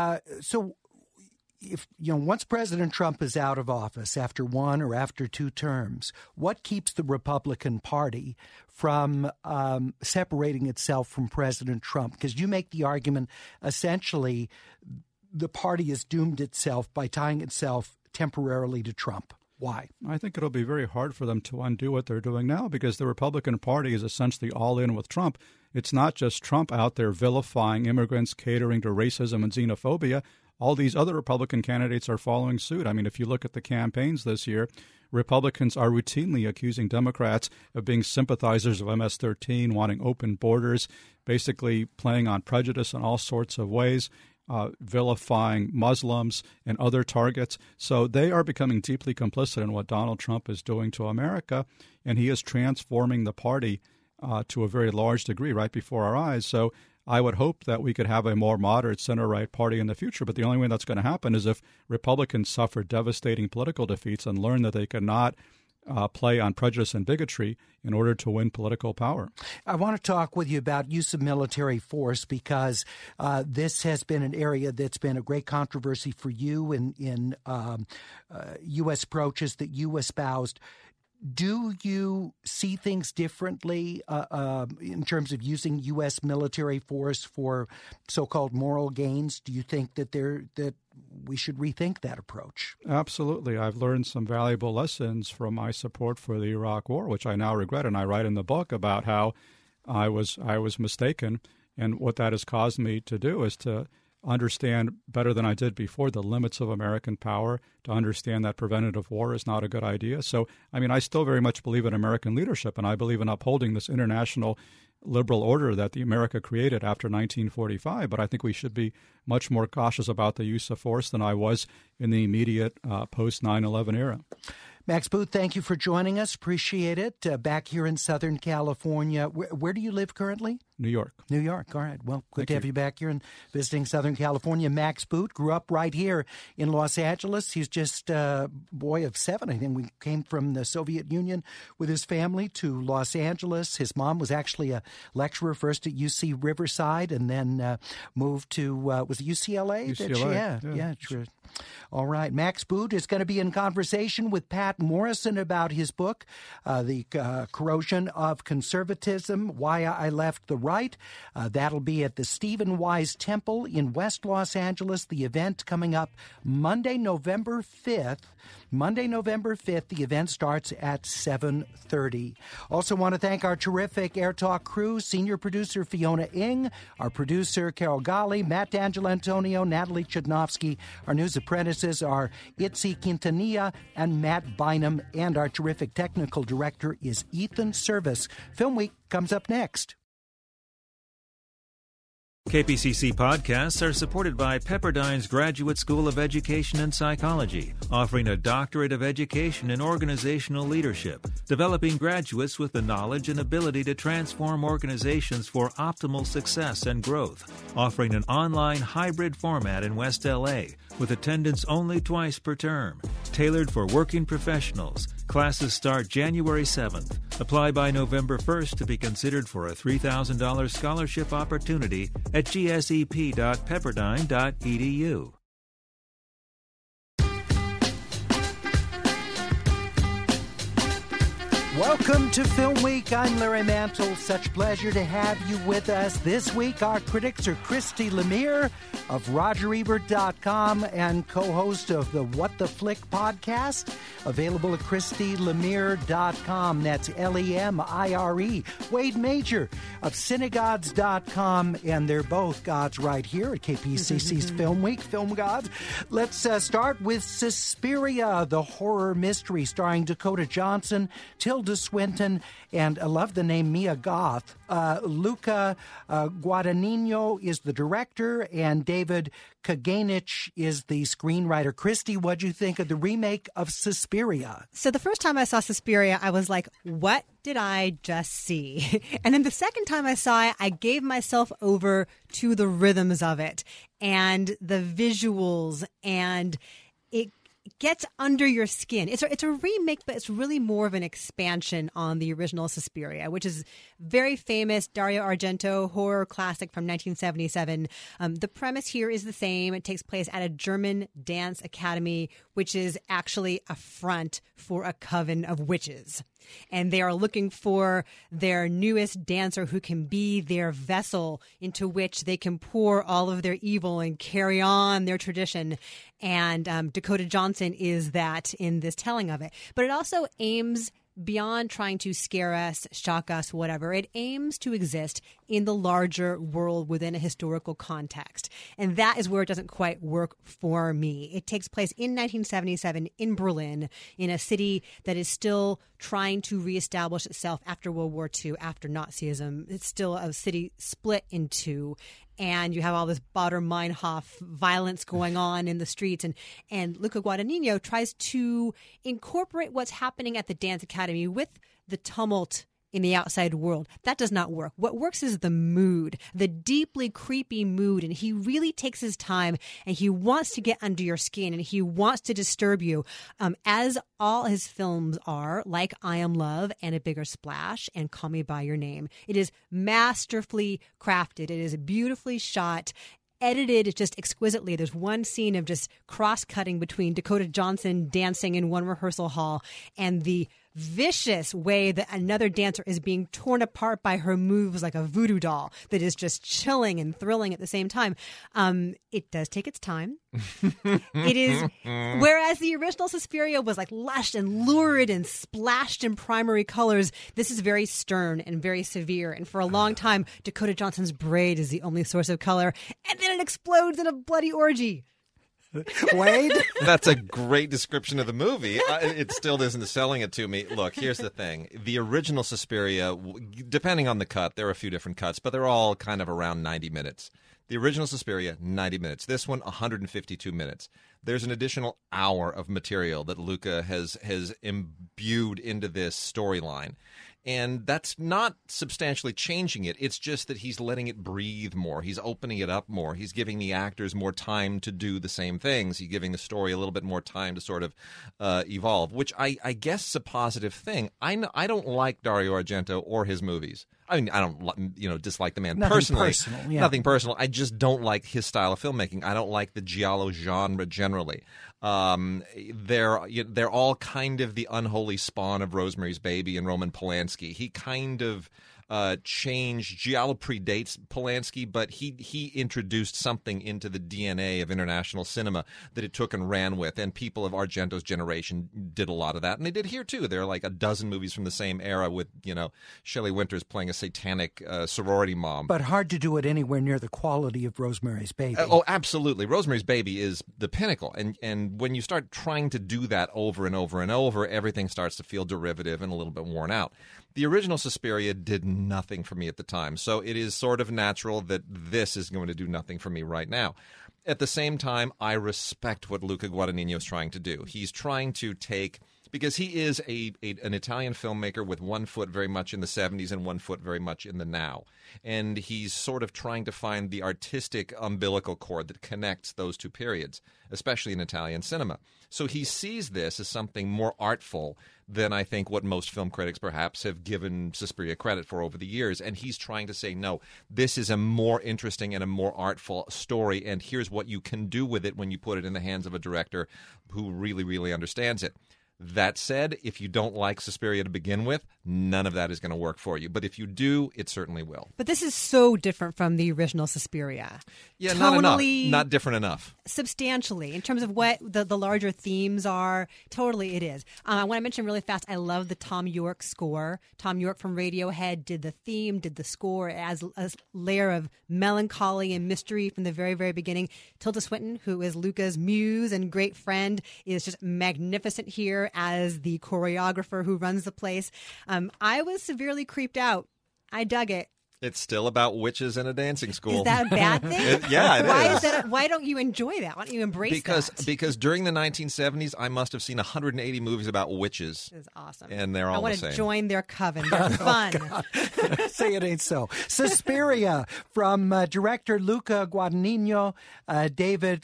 So if once President Trump is out of office after one or after two terms, what keeps the Republican Party from separating itself from President Trump? Because you make the argument essentially the party has doomed itself by tying itself temporarily to Trump. Why? I think it'll be very hard for them to undo what they're doing now, because the Republican Party is essentially all in with Trump. It's not just Trump out there vilifying immigrants, catering to racism and xenophobia. All these other Republican candidates are following suit. I mean, if you look at the campaigns this year, Republicans are routinely accusing Democrats of being sympathizers of MS-13, wanting open borders, basically playing on prejudice in all sorts of ways. Vilifying Muslims and other targets. So they are becoming deeply complicit in what Donald Trump is doing to America, and he is transforming the party to a very large degree right before our eyes. So I would hope that we could have a more moderate center-right party in the future, but the only way that's going to happen is if Republicans suffer devastating political defeats and learn that they cannot play on prejudice and bigotry in order to win political power. I want to talk with you about use of military force, because this has been an area that's been a great controversy for you in U.S. approaches that you espoused. Do you see things differently in terms of using U.S. military force for so-called moral gains? Do you think that we should rethink that approach? Absolutely. I've learned some valuable lessons from my support for the Iraq War, which I now regret, and I write in the book about how I was mistaken, and what that has caused me to do is to understand better than I did before the limits of American power, to understand that preventative war is not a good idea. So, I mean, I still very much believe in American leadership, and I believe in upholding this international liberal order that the America created after 1945, but I think we should be much more cautious about the use of force than I was in the immediate post-9/11 era. Max Boot, thank you for joining us. Appreciate it. Back here in Southern California. Where do you live currently? New York. New York. All right. Well, good to have you back here and visiting Southern California. Max Boot grew up right here in Los Angeles. He's just a boy of 7. I think we came from the Soviet Union with his family to Los Angeles. His mom was actually a lecturer first at UC Riverside and then moved to, was it UCLA? UCLA. Yeah. Sure. All right. Max Boot is going to be in conversation with Pat Morrison about his book, The Corrosion of Conservatism, Why I Left the Right. That'll be at the Stephen Wise Temple in West Los Angeles. The event coming up Monday, November 5th. The event starts at 7:30. Also want to thank our terrific Air Talk crew, senior producer Fiona Ng, our producer Carol Gali, Matt D'Angelantonio, Natalie Chudnovsky. Our news apprentices are Itzi Quintanilla and Matt Bynum, and our terrific technical director is Ethan Service. Film Week comes up next. KPCC podcasts are supported by Pepperdine's Graduate School of Education and Psychology, offering a doctorate of education in organizational leadership, developing graduates with the knowledge and ability to transform organizations for optimal success and growth, offering an online hybrid format in West LA with attendance only twice per term, tailored for working professionals. Classes start January 7th. Apply by November 1st to be considered for a $3,000 scholarship opportunity at gsep.pepperdine.edu. Welcome to Film Week. I'm Larry Mantle. Such pleasure to have you with us. This week, our critics are Christy Lemire of RogerEbert.com and co-host of the What the Flick podcast, available at ChristyLemire.com. That's Lemire. Wade Major of Synagogues.com, and they're both gods right here at KPCC's Film Week, Film Gods. Let's start with Suspiria, the horror mystery starring Dakota Johnson, Tilda Swinton, and I love the name Mia Goth. Luca Guadagnino is the director, and David Kaganich is the screenwriter. Christy, what'd you think of the remake of Suspiria? So the first time I saw Suspiria, I was like, what did I just see? And then the second time I saw it, I gave myself over to the rhythms of it and the visuals, and it gets under your skin. It's a remake, but it's really more of an expansion on the original Suspiria, which is very famous Dario Argento horror classic from 1977. The premise here is the same. It takes place at a German dance academy, which is actually a front for a coven of witches. And they are looking for their newest dancer who can be their vessel into which they can pour all of their evil and carry on their tradition. And Dakota Johnson is that in this telling of it. But it also aims beyond trying to scare us, shock us, whatever. It aims to exist in the larger world within a historical context. And that is where it doesn't quite work for me. It takes place in 1977 in Berlin, in a city that is still trying to reestablish itself after World War II, after Nazism. It's still a city split in two. And you have all this Baader-Meinhof violence going on in the streets. And Luca Guadagnino tries to incorporate what's happening at the dance academy with the tumult in the outside world. That does not work. What works is the mood, the deeply creepy mood. And he really takes his time, and he wants to get under your skin, and he wants to disturb you, as all his films are, like I Am Love and A Bigger Splash and Call Me By Your Name. It is masterfully crafted. It is beautifully shot, edited just exquisitely. There's one scene of just cross-cutting between Dakota Johnson dancing in one rehearsal hall and the vicious way that another dancer is being torn apart by her moves like a voodoo doll that is just chilling and thrilling at the same time. It does take its time. It is, whereas the original Suspiria was like lush and lurid and splashed in primary colors, this is very stern and very severe. And for a long time, Dakota Johnson's braid is the only source of color, and then it explodes in a bloody orgy. Wade? That's a great description of the movie. It still isn't selling it to me. Look, here's the thing. The original Suspiria, depending on the cut, there are a few different cuts, but they're all kind of around 90 minutes. The original Suspiria, 90 minutes. This one, 152 minutes. There's an additional hour of material that Luca has imbued into this storyline. And that's not substantially changing it. It's just that he's letting it breathe more. He's opening it up more. He's giving the actors more time to do the same things. He's giving the story a little bit more time to sort of evolve, which I guess is a positive thing. I don't like Dario Argento or his movies. I mean, I don't, dislike the man personally. Nothing personal. I just don't like his style of filmmaking. I don't like the giallo genre generally. They're all kind of the unholy spawn of Rosemary's Baby and Roman Polanski. He kind of changed. Giallo predates Polanski, but he introduced something into the DNA of international cinema that it took and ran with, and people of Argento's generation did a lot of that, and they did here too. There are like a dozen movies from the same era with, Shelley Winters playing a satanic sorority mom. But hard to do it anywhere near the quality of Rosemary's Baby. Oh, absolutely. Rosemary's Baby is the pinnacle, and when you start trying to do that over and over and over, everything starts to feel derivative and a little bit worn out. The original Suspiria did nothing for me at the time. So it is sort of natural that this is going to do nothing for me right now. At the same time, I respect what Luca Guadagnino is trying to do. He's trying to take, because he is an Italian filmmaker with one foot very much in the 70s and one foot very much in the now. And he's sort of trying to find the artistic umbilical cord that connects those two periods, especially in Italian cinema. So he sees this as something more artful than I think what most film critics perhaps have given Suspiria credit for over the years. And he's trying to say, no, this is a more interesting and a more artful story, and here's what you can do with it when you put it in the hands of a director who really, really understands it. That said, if you don't like Suspiria to begin with, none of that is going to work for you. But if you do, it certainly will. But this is so different from the original Suspiria. Yeah, Tonally, not enough. Not different enough. Substantially, in terms of what the larger themes are. Totally it is. I want to mention really fast, I love the Tom York score. Tom York from Radiohead did the theme, did the score as a layer of melancholy and mystery from the very, very beginning. Tilda Swinton, who is Luca's muse and great friend, is just magnificent here as the choreographer who runs the place. I was severely creeped out. I dug it. It's still about witches in a dancing school. Is that a bad thing? It is. Why don't you enjoy that? Why don't you embrace that? Because during the 1970s, I must have seen 180 movies about witches. This is awesome. And they're all the same. I want to join their coven. They're fun. Say it ain't so. Suspiria from director Luca Guadagnino. David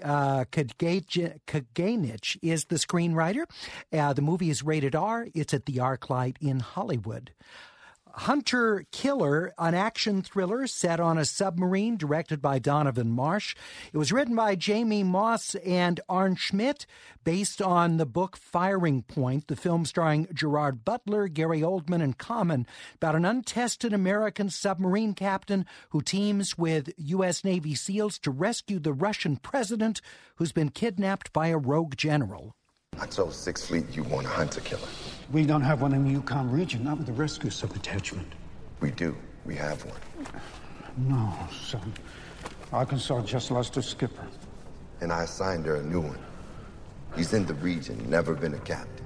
Kaganych is the screenwriter. The movie is rated R. It's at the ArcLight in Hollywood. Hunter Killer, an action thriller set on a submarine, directed by Donovan Marsh. It was written by Jamie Moss and Arne Schmidt, based on the book Firing Point, the film starring Gerard Butler, Gary Oldman, and Common, about an untested American submarine captain who teams with U.S. Navy SEALs to rescue the Russian president who's been kidnapped by a rogue general. I told Sixth Fleet you want a hunter killer. We don't have one in the Yukon region, not with the rescue sub-attachment. We do. We have one. No, son. Arkansas just lost a skipper. And I assigned her a new one. He's in the region, never been a captain.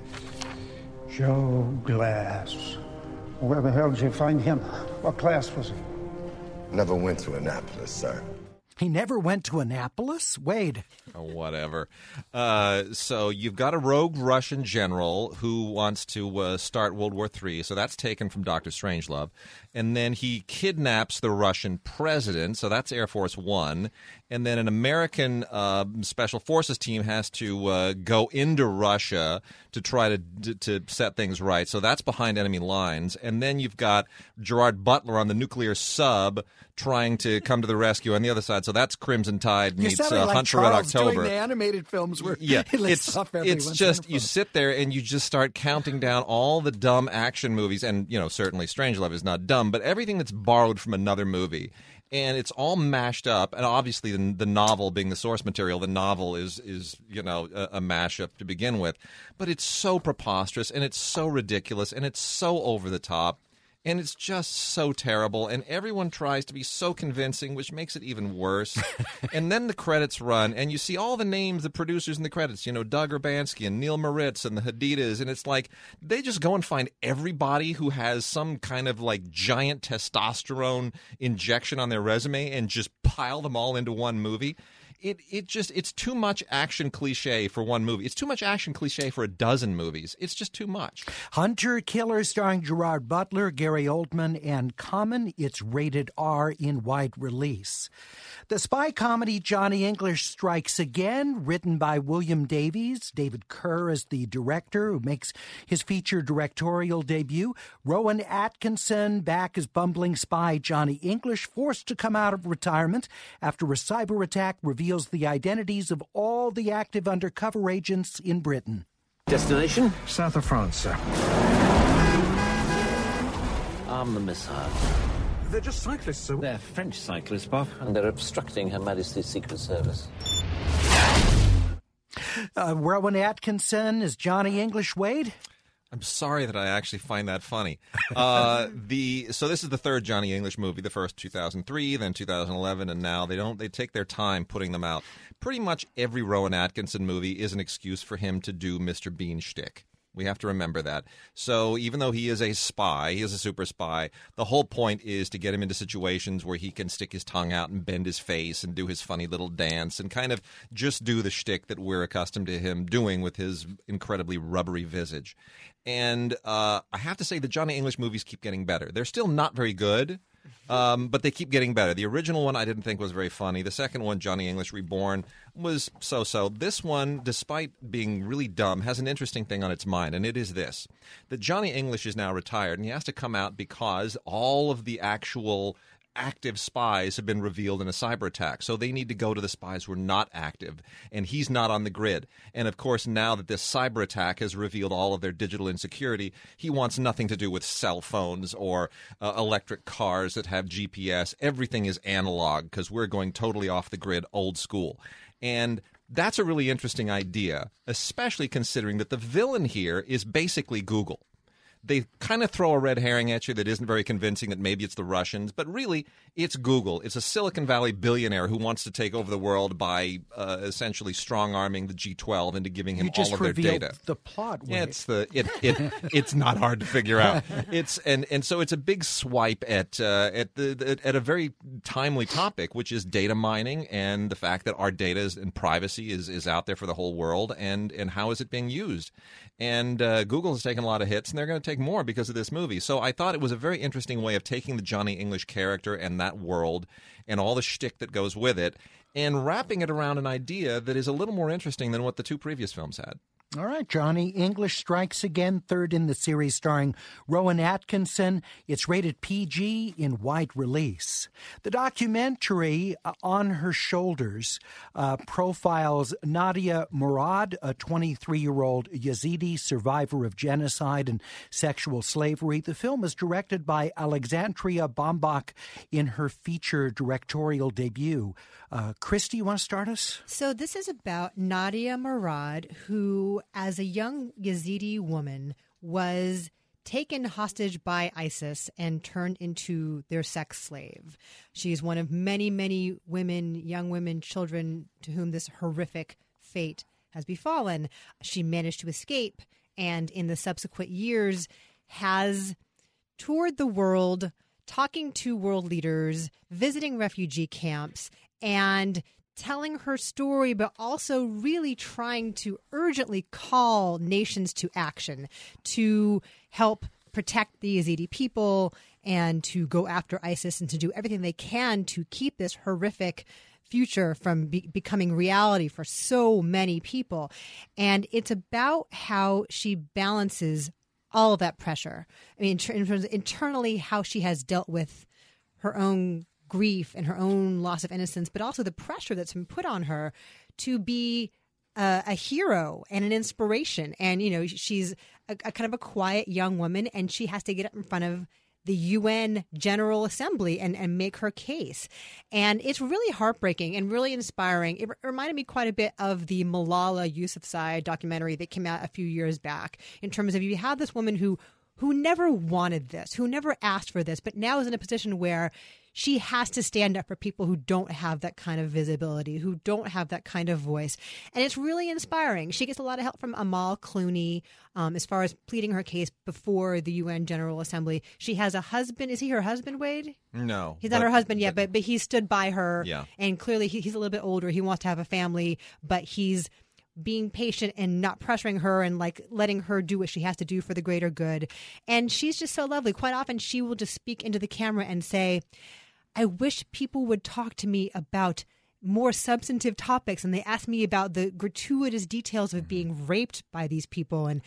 Joe Glass. Where the hell did you find him? What class was he? Never went to Annapolis, sir. He never went to Annapolis? Wade. Oh, whatever. So you've got a rogue Russian general who wants to start World War III. So that's taken from Dr. Strangelove. And then he kidnaps the Russian president. So that's Air Force One. And then an American Special Forces team has to go into Russia to try to set things right. So that's behind enemy lines. And then you've got Gerard Butler on the nuclear sub trying to come to the rescue on the other side. So that's Crimson Tide meets like Hunt for Red October. Doing the animated films where it's just you sit there and you just start counting down all the dumb action movies, and certainly Strangelove is not dumb, but everything that's borrowed from another movie. And it's all mashed up, and obviously the novel being the source material, the novel is a mashup to begin with. But it's so preposterous, and it's so ridiculous, and it's so over the top, and it's just so terrible. And everyone tries to be so convincing, which makes it even worse. And then the credits run, and you see all the names, the producers in the credits, Doug Urbanski and Neil Moritz and the Hadidas, and it's like they just go and find everybody who has some kind of like giant testosterone injection on their resume and just pile them all into one movie. It's too much action cliche for one movie. It's too much action cliche for a dozen movies. It's just too much. Hunter Killer, starring Gerard Butler, Gary Oldman, and Common. It's rated R in wide release. The spy comedy Johnny English Strikes Again, written by William Davies. David Kerr is the director, who makes his feature directorial debut. Rowan Atkinson, back as bumbling spy Johnny English, forced to come out of retirement after a cyber attack reveals the identities of all the active undercover agents in Britain. Destination? South of France, sir. Arm the missile. They're just cyclists, sir. They're French cyclists, Bob, and they're obstructing Her Majesty's Secret Service. Rowan Atkinson is Johnny English, Wade. I'm sorry that I actually find that funny. So this is the third Johnny English movie, the first 2003, then 2011, and now they take their time putting them out. Pretty much every Rowan Atkinson movie is an excuse for him to do Mr. Bean shtick. We have to remember that. So even though he is a spy, he is a super spy, the whole point is to get him into situations where he can stick his tongue out and bend his face and do his funny little dance and kind of just do the shtick that we're accustomed to him doing with his incredibly rubbery visage. And I have to say the Johnny English movies keep getting better. They're still not very good, but they keep getting better. The original one I didn't think was very funny. The second one, Johnny English Reborn, was so-so. This one, despite being really dumb, has an interesting thing on its mind, and it is this. That Johnny English is now retired, and he has to come out because all of the actual active spies have been revealed in a cyber attack. So they need to go to the spies who are not active, and he's not on the grid. And of course, now that this cyber attack has revealed all of their digital insecurity, he wants nothing to do with cell phones or electric cars that have GPS. Everything is analog because we're going totally off the grid, old school. And that's a really interesting idea, especially considering that the villain here is basically Google. They kind of throw a red herring at you that isn't very convincing, that maybe it's the Russians, but really it's Google. It's a Silicon Valley billionaire who wants to take over the world by essentially strong-arming the G12 into giving him all of their data. You just revealed the plot. Yeah, it's not hard to figure out. And so it's a big swipe at a very timely topic, which is data mining and the fact that our data and privacy is out there for the whole world, and how is it being used. And Google has taken a lot of hits, and they're going to take more because of this movie. So I thought it was a very interesting way of taking the Johnny English character and that world and all the shtick that goes with it and wrapping it around an idea that is a little more interesting than what the two previous films had. All right, Johnny English strikes again, third in the series starring Rowan Atkinson. It's rated PG in wide release. The documentary On Her Shoulders profiles Nadia Murad, a 23-year-old Yazidi survivor of genocide and sexual slavery. The film is directed by Alexandria Bombach in her feature directorial debut. Christy, you want to start us? So this is about Nadia Murad, who, as a young Yazidi woman, was taken hostage by ISIS and turned into their sex slave. She's one of many, many women, young women, children to whom this horrific fate has befallen. She managed to escape and in the subsequent years has toured the world, talking to world leaders, visiting refugee camps, and telling her story, but also really trying to urgently call nations to action to help protect the Yazidi people and to go after ISIS and to do everything they can to keep this horrific future from becoming reality for so many people. And it's about how she balances all of that pressure. I mean, in terms of internally, how she has dealt with her own grief and her own loss of innocence, but also the pressure that's been put on her to be a hero and an inspiration. And, you know, she's a kind of a quiet young woman, and she has to get up in front of the UN General Assembly and make her case. And it's really heartbreaking and really inspiring. It reminded me quite a bit of the Malala Yousafzai documentary that came out a few years back, in terms of you have this woman who never wanted this, who never asked for this, but now is in a position where she has to stand up for people who don't have that kind of visibility, who don't have that kind of voice. And it's really inspiring. She gets a lot of help from Amal Clooney as far as pleading her case before the UN General Assembly. She has a husband. Is he her husband, Wade? No. He's not her husband yet, but he stood by her. Yeah. And clearly he's a little bit older. He wants to have a family, but he's being patient and not pressuring her and like letting her do what she has to do for the greater good. And she's just so lovely. Quite often she will just speak into the camera and say, I wish people would talk to me about more substantive topics, and they ask me about the gratuitous details of being raped by these people. And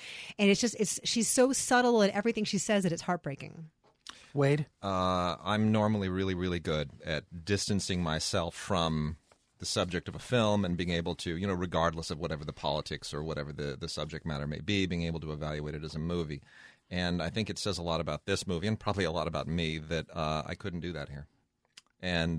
she's so subtle in everything she says that it's heartbreaking. Wade? I'm normally really, really good at distancing myself from the subject of a film and being able to, you know, regardless of whatever the politics or whatever the subject matter may be, being able to evaluate it as a movie. And I think it says a lot about this movie and probably a lot about me that I couldn't do that here. And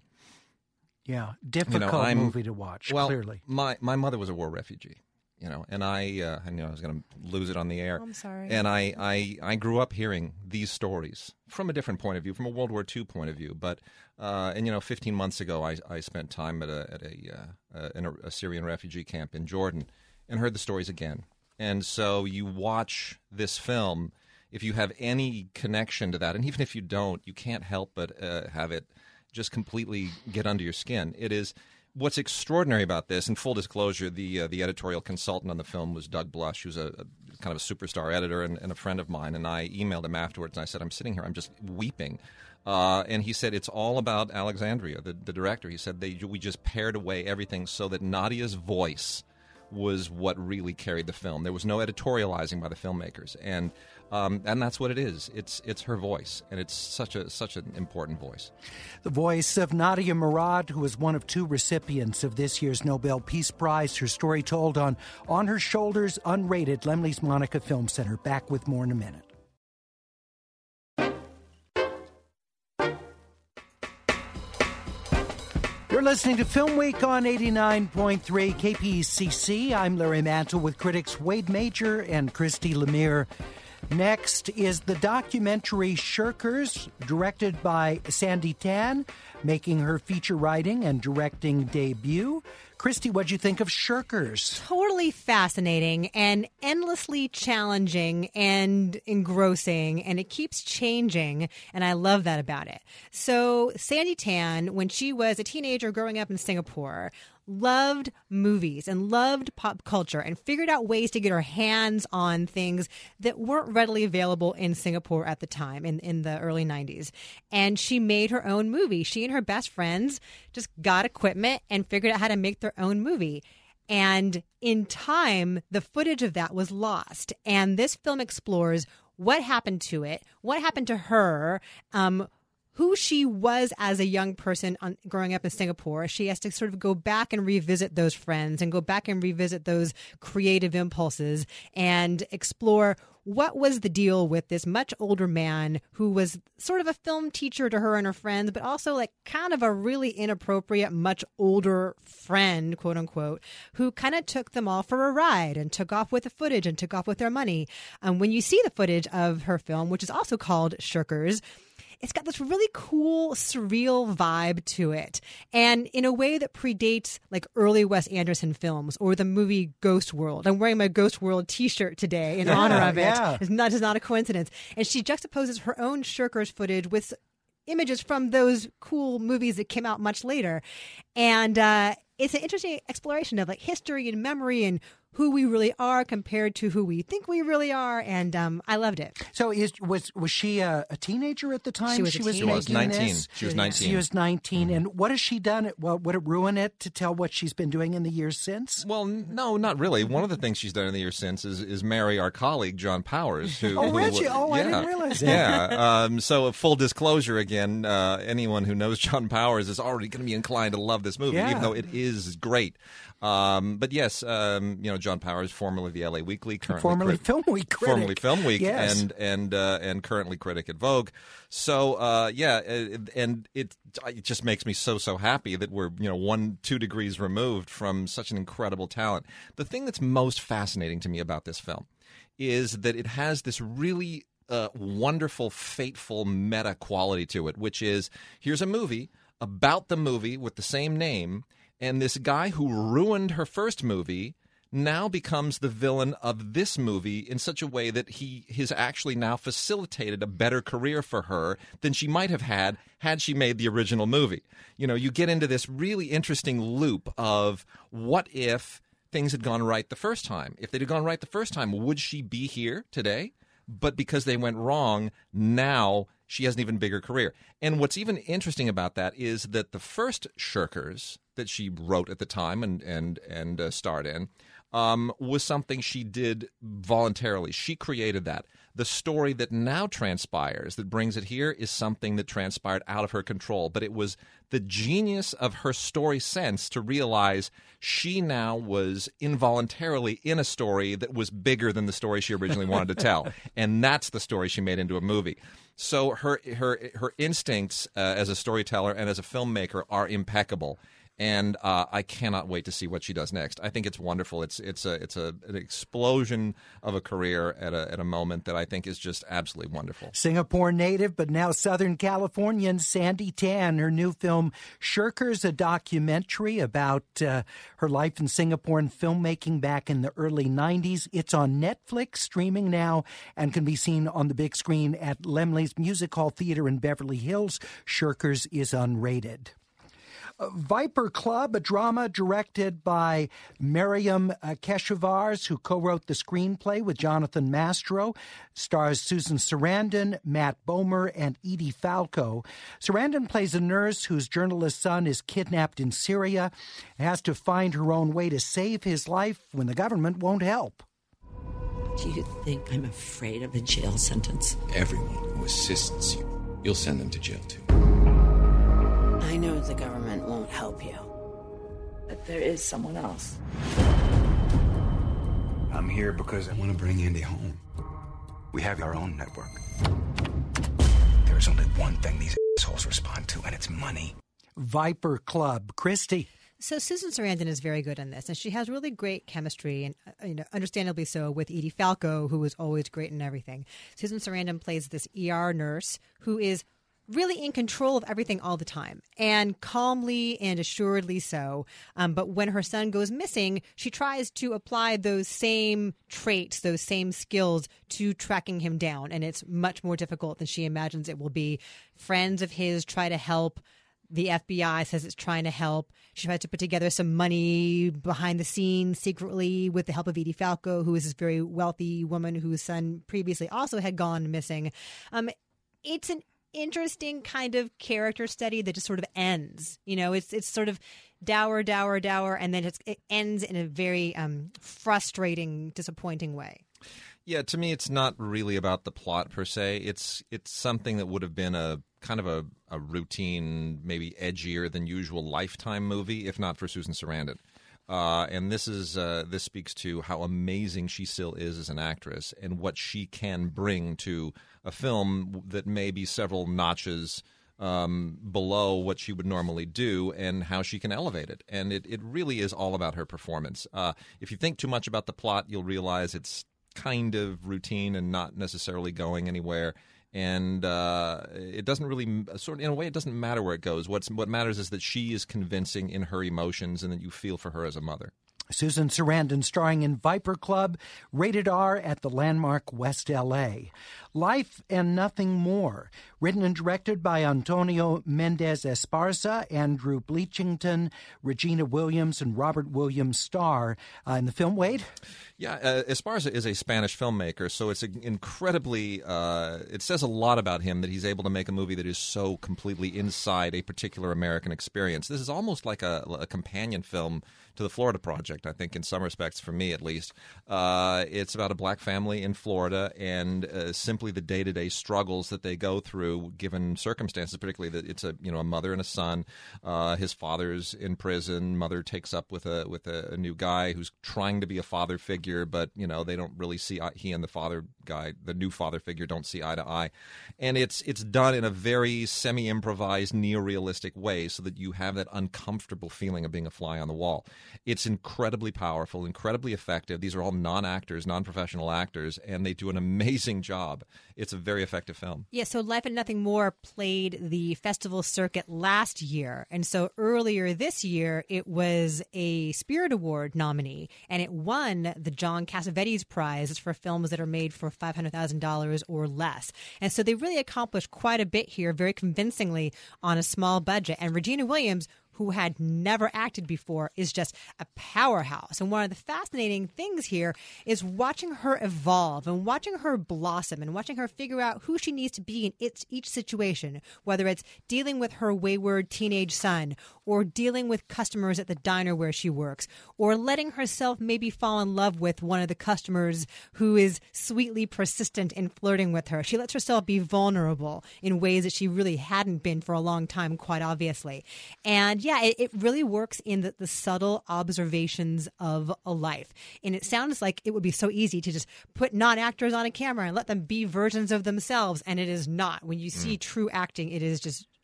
difficult movie to watch. Well, clearly, my mother was a war refugee, you know, and I knew I was going to lose it on the air. Oh, I'm sorry. And I grew up hearing these stories from a different point of view, from a World War II point of view. But 15 months ago, I spent time in a Syrian refugee camp in Jordan and heard the stories again. And so you watch this film, if you have any connection to that, and even if you don't, you can't help but have it just completely get under your skin. It is what's extraordinary about this. In full disclosure, the editorial consultant on the film was Doug Blush, who's a kind of a superstar editor and a friend of mine. And I emailed him afterwards, and I said, "I'm sitting here, I'm just weeping." And he said, it's all about Alexandria, the director. He said, we just pared away everything so that Nadia's voice was what really carried the film. There was no editorializing by the filmmakers, and that's what it is. It's her voice, and it's such an important voice. The voice of Nadia Murad, who is one of 2 recipients of this year's Nobel Peace Prize. Her story told on Her Shoulders, unrated, Lemley's Monica Film Center. Back with more in a minute. You're listening to Film Week on 89.3 KPCC. I'm Larry Mantle with critics Wade Major and Christy Lemire. Next is the documentary Shirkers, directed by Sandy Tan, making her feature writing and directing debut. Christy, what'd you think of Shirkers? Totally fascinating and endlessly challenging and engrossing, and it keeps changing, and I love that about it. So Sandy Tan, when she was a teenager growing up in Singapore, loved movies and loved pop culture and figured out ways to get her hands on things that weren't readily available in Singapore at the time in the early 90s. And she made her own movie. She and her best friends just got equipment and figured out how to make their own movie. And in time, the footage of that was lost. And this film explores what happened to it, what happened to her, who she was as a young person growing up in Singapore. She has to sort of go back and revisit those friends and go back and revisit those creative impulses and explore what was the deal with this much older man who was sort of a film teacher to her and her friends, but also like kind of a really inappropriate, much older friend, quote unquote, who kind of took them all for a ride and took off with the footage and took off with their money. When you see the footage of her film, which is also called Shirkers, it's got this really cool, surreal vibe to it. And in a way that predates like early Wes Anderson films or the movie Ghost World. I'm wearing my Ghost World t-shirt today in honor of it. Yeah. It's not a coincidence. And she juxtaposes her own Shirkers footage with images from those cool movies that came out much later. And it's an interesting exploration of like history and memory and who we really are compared to who we think we really are, and I loved it. So was she a teenager at the time? She was 19. She was 19. She was 19. Mm-hmm. And what has she done? Would it ruin it to tell what she's been doing in the years since? Well, no, not really. One of the things she's done in the years since is marry our colleague, John Powers. Who, Reggie? I didn't realize that. Yeah. So full disclosure again, anyone who knows John Powers is already going to be inclined to love this movie, even though it is great. But yes, John Powers, formerly the LA Weekly, formerly Film Week critic. Formerly Film Week, yes. and currently critic at Vogue. So and it just makes me so happy that we're 1-2 degrees removed from such an incredible talent. The thing that's most fascinating to me about this film is that it has this really wonderful, fateful meta quality to it, which is here's a movie about the movie with the same name. And this guy who ruined her first movie now becomes the villain of this movie in such a way that he has actually now facilitated a better career for her than she might have had she made the original movie. You get into this really interesting loop of what if things had gone right the first time? If they'd have gone right the first time, would she be here today? But because they went wrong, now she has an even bigger career. And what's even interesting about that is that the first Shirkers that she wrote at the time and starred in was something she did voluntarily. She created that. The story that now transpires, that brings it here, is something that transpired out of her control. But it was the genius of her story sense to realize she now was involuntarily in a story that was bigger than the story she originally wanted to tell. And that's the story she made into a movie. So her instincts as a storyteller and as a filmmaker are impeccable. And I cannot wait to see what she does next. I think it's wonderful. It's an explosion of a career at a moment that I think is just absolutely wonderful. Singapore native, but now Southern Californian, Sandy Tan. Her new film, Shirkers, a documentary about her life in Singapore and filmmaking back in the early 90s. It's on Netflix, streaming now, and can be seen on the big screen at Laemmle's Music Hall Theater in Beverly Hills. Shirkers is unrated. Viper Club, a drama directed by Miriam Keshuvars, who co-wrote the screenplay with Jonathan Mastro, stars Susan Sarandon, Matt Bomer, and Edie Falco. Sarandon plays a nurse whose journalist son is kidnapped in Syria and has to find her own way to save his life when the government won't help. Do you think I'm afraid of a jail sentence? Everyone who assists you, you'll send them to jail too. I know the government won't help you, but there is someone else. I'm here because I want to bring Andy home. We have our own network. There's only one thing these assholes respond to, and it's money. Viper Club. Christy. So Susan Sarandon is very good in this, and she has really great chemistry, and understandably so, with Edie Falco, who is always great in everything. Susan Sarandon plays this ER nurse who is really in control of everything all the time, and calmly and assuredly so. But when her son goes missing, she tries to apply those same traits, those same skills to tracking him down. And it's much more difficult than she imagines it will be. Friends of his try to help. The FBI says it's trying to help. She tries to put together some money behind the scenes secretly with the help of Edie Falco, who is this very wealthy woman whose son previously also had gone missing. It's an interesting kind of character study that just sort of ends. You know, it's sort of dour, and then it ends in a very frustrating, disappointing way. Yeah, to me, it's not really about the plot per se. It's something that would have been a kind of a routine, maybe edgier than usual Lifetime movie, if not for Susan Sarandon. And this speaks to how amazing she still is as an actress and what she can bring to a film that may be several notches below what she would normally do, and how she can elevate it. And it really is all about her performance. If you think too much about the plot, you'll realize it's kind of routine and not necessarily going anywhere. And it doesn't really, sort of, in a way, it doesn't matter where it goes. What matters is that she is convincing in her emotions and that you feel for her as a mother. Susan Sarandon starring in Viper Club, rated R at the Landmark West L.A. Life and Nothing More, written and directed by Antonio Mendez Esparza, Andrew Bleachington, Regina Williams, and Robert Williams star in the film. Wade? Yeah, Esparza is a Spanish filmmaker, so it's incredibly, it says a lot about him that he's able to make a movie that is so completely inside a particular American experience. This is almost like a companion film to the Florida Project, I think, in some respects, for me at least. It's about a black family in Florida and simply the day-to-day struggles that they go through given circumstances, particularly that it's a mother and a son. His father's in prison. Mother takes up with a new guy who's trying to be a father figure, but they don't really see he and the new father figure don't see eye to eye. And it's done in a very semi-improvised, neo-realistic way so that you have that uncomfortable feeling of being a fly on the wall. It's incredibly powerful, incredibly effective. These are all non-actors, non-professional actors, and they do an amazing job. It's a very effective film. Yeah, so Life and Nothing More played the festival circuit last year. And so earlier this year, it was a Spirit Award nominee, and it won the John Cassavetes Prize. It's for films that are made for $500,000 or less. And so they really accomplished quite a bit here, very convincingly, on a small budget. And Regina Williams, who had never acted before, is just a powerhouse. And one of the fascinating things here is watching her evolve and watching her blossom and watching her figure out who she needs to be in each situation, whether it's dealing with her wayward teenage son or dealing with customers at the diner where she works, or letting herself maybe fall in love with one of the customers who is sweetly persistent in flirting with her. She lets herself be vulnerable in ways that she really hadn't been for a long time, quite obviously. And yeah, it really works in the subtle observations of a life. And it sounds like it would be so easy to just put non-actors on a camera and let them be versions of themselves, and it is not. When you see true acting, it is just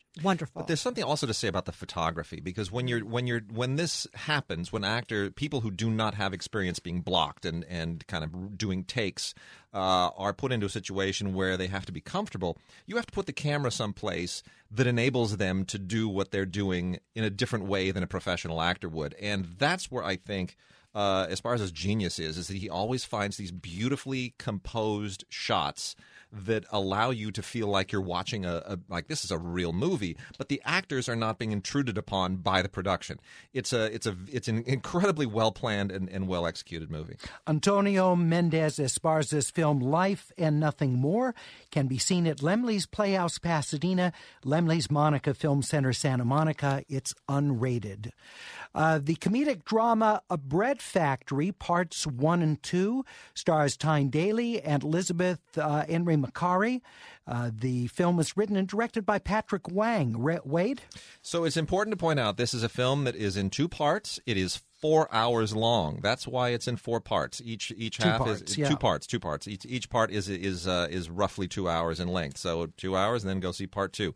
wonderful. But there's something also to say about the photography, because when this happens, when people who do not have experience being blocked and kind of doing takes are put into a situation where they have to be comfortable, you have to put the camera someplace that enables them to do what they're doing in a different way than a professional actor would. And that's where I think as far as his genius is that he always finds these beautifully composed shots that allow you to feel like you're watching like this is a real movie, but the actors are not being intruded upon by the production. It's an incredibly well planned and well executed movie. Antonio Mendez Esparza's film Life and Nothing More can be seen at Laemmle's Playhouse Pasadena, Laemmle's Monica Film Center Santa Monica. It's unrated. The comedic drama A Bread Factory, Parts 1 and 2, stars Tyne Daly and Elizabeth Henry Macari. The film was written and directed by Patrick Wang. Wade? So it's important to point out this is a film that is in 2 parts. It is 4 hours long. That's why it's in 4 parts. Each half is 2 parts. 2 parts. Each part is roughly 2 hours in length. So 2 hours, and then go see part 2.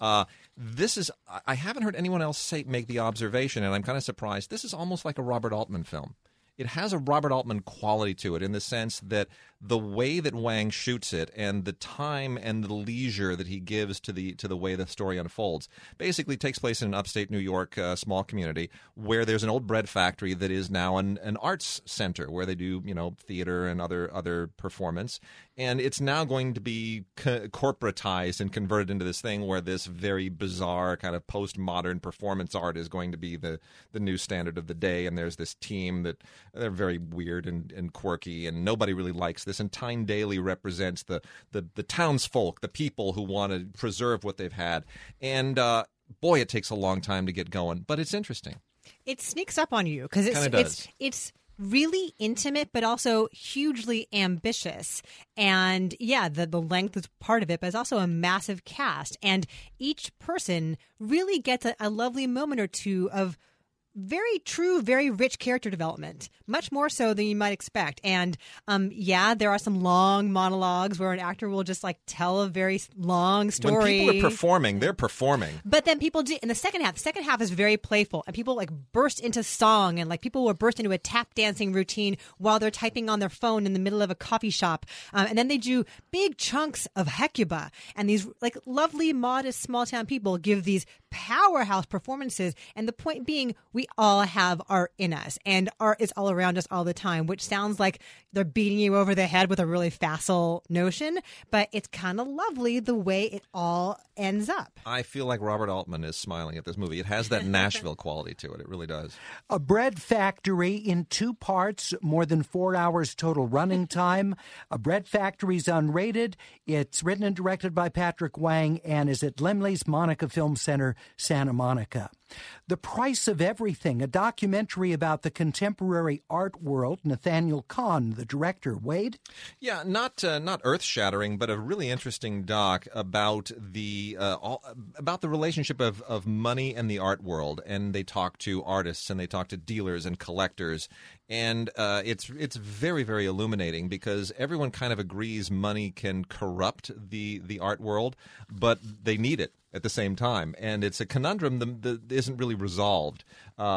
This is I haven't heard anyone else make the observation, and I'm kind of surprised. This is almost like a Robert Altman film. It has a Robert Altman quality to it in the sense that the way that Wang shoots it and the time and the leisure that he gives to the way the story unfolds basically takes place in an upstate New York small community where there's an old bread factory that is now an arts center where they do theater and other performance, and it's now going to be corporatized and converted into this thing where this very bizarre kind of postmodern performance art is going to be the new standard of the day, and there's this team that they're very weird and quirky, and nobody really likes this. And Tyne Daly represents the townsfolk, the people who want to preserve what they've had. And boy, it takes a long time to get going, but it's interesting. It sneaks up on you because it's really intimate, but also hugely ambitious. And yeah, the length is part of it, but it's also a massive cast. And each person really gets a lovely moment or two of very true, very rich character development, much more so than you might expect. And there are some long monologues where an actor will just tell a very long story. When people are performing, they're performing. But then people do in the second half. The second half is very playful, and people burst into song, and people will burst into a tap dancing routine while they're typing on their phone in the middle of a coffee shop. And then they do big chunks of Hecuba, and these lovely, modest, small town people give these powerhouse performances. And the point being, we all have art in us, and art is all around us all the time, which sounds like they're beating you over the head with a really facile notion, but it's kind of lovely the way it all ends up. I feel like Robert Altman is smiling at this movie. It has that Nashville quality to it. It really does. A Bread Factory in 2 parts, more than 4 hours total running time. A Bread Factory's unrated. It's written and directed by Patrick Wang and is at Laemmle's Monica Film Center, Santa Monica. The Price of Everything, a documentary about the contemporary art world. Nathaniel Kahn, the director. Wade? Yeah, not earth-shattering, but a really interesting doc about the relationship of money and the art world. And they talk to artists and they talk to dealers and collectors. And it's very, very illuminating because everyone kind of agrees money can corrupt the art world, but they need it at the same time. And it's a conundrum that isn't really resolved,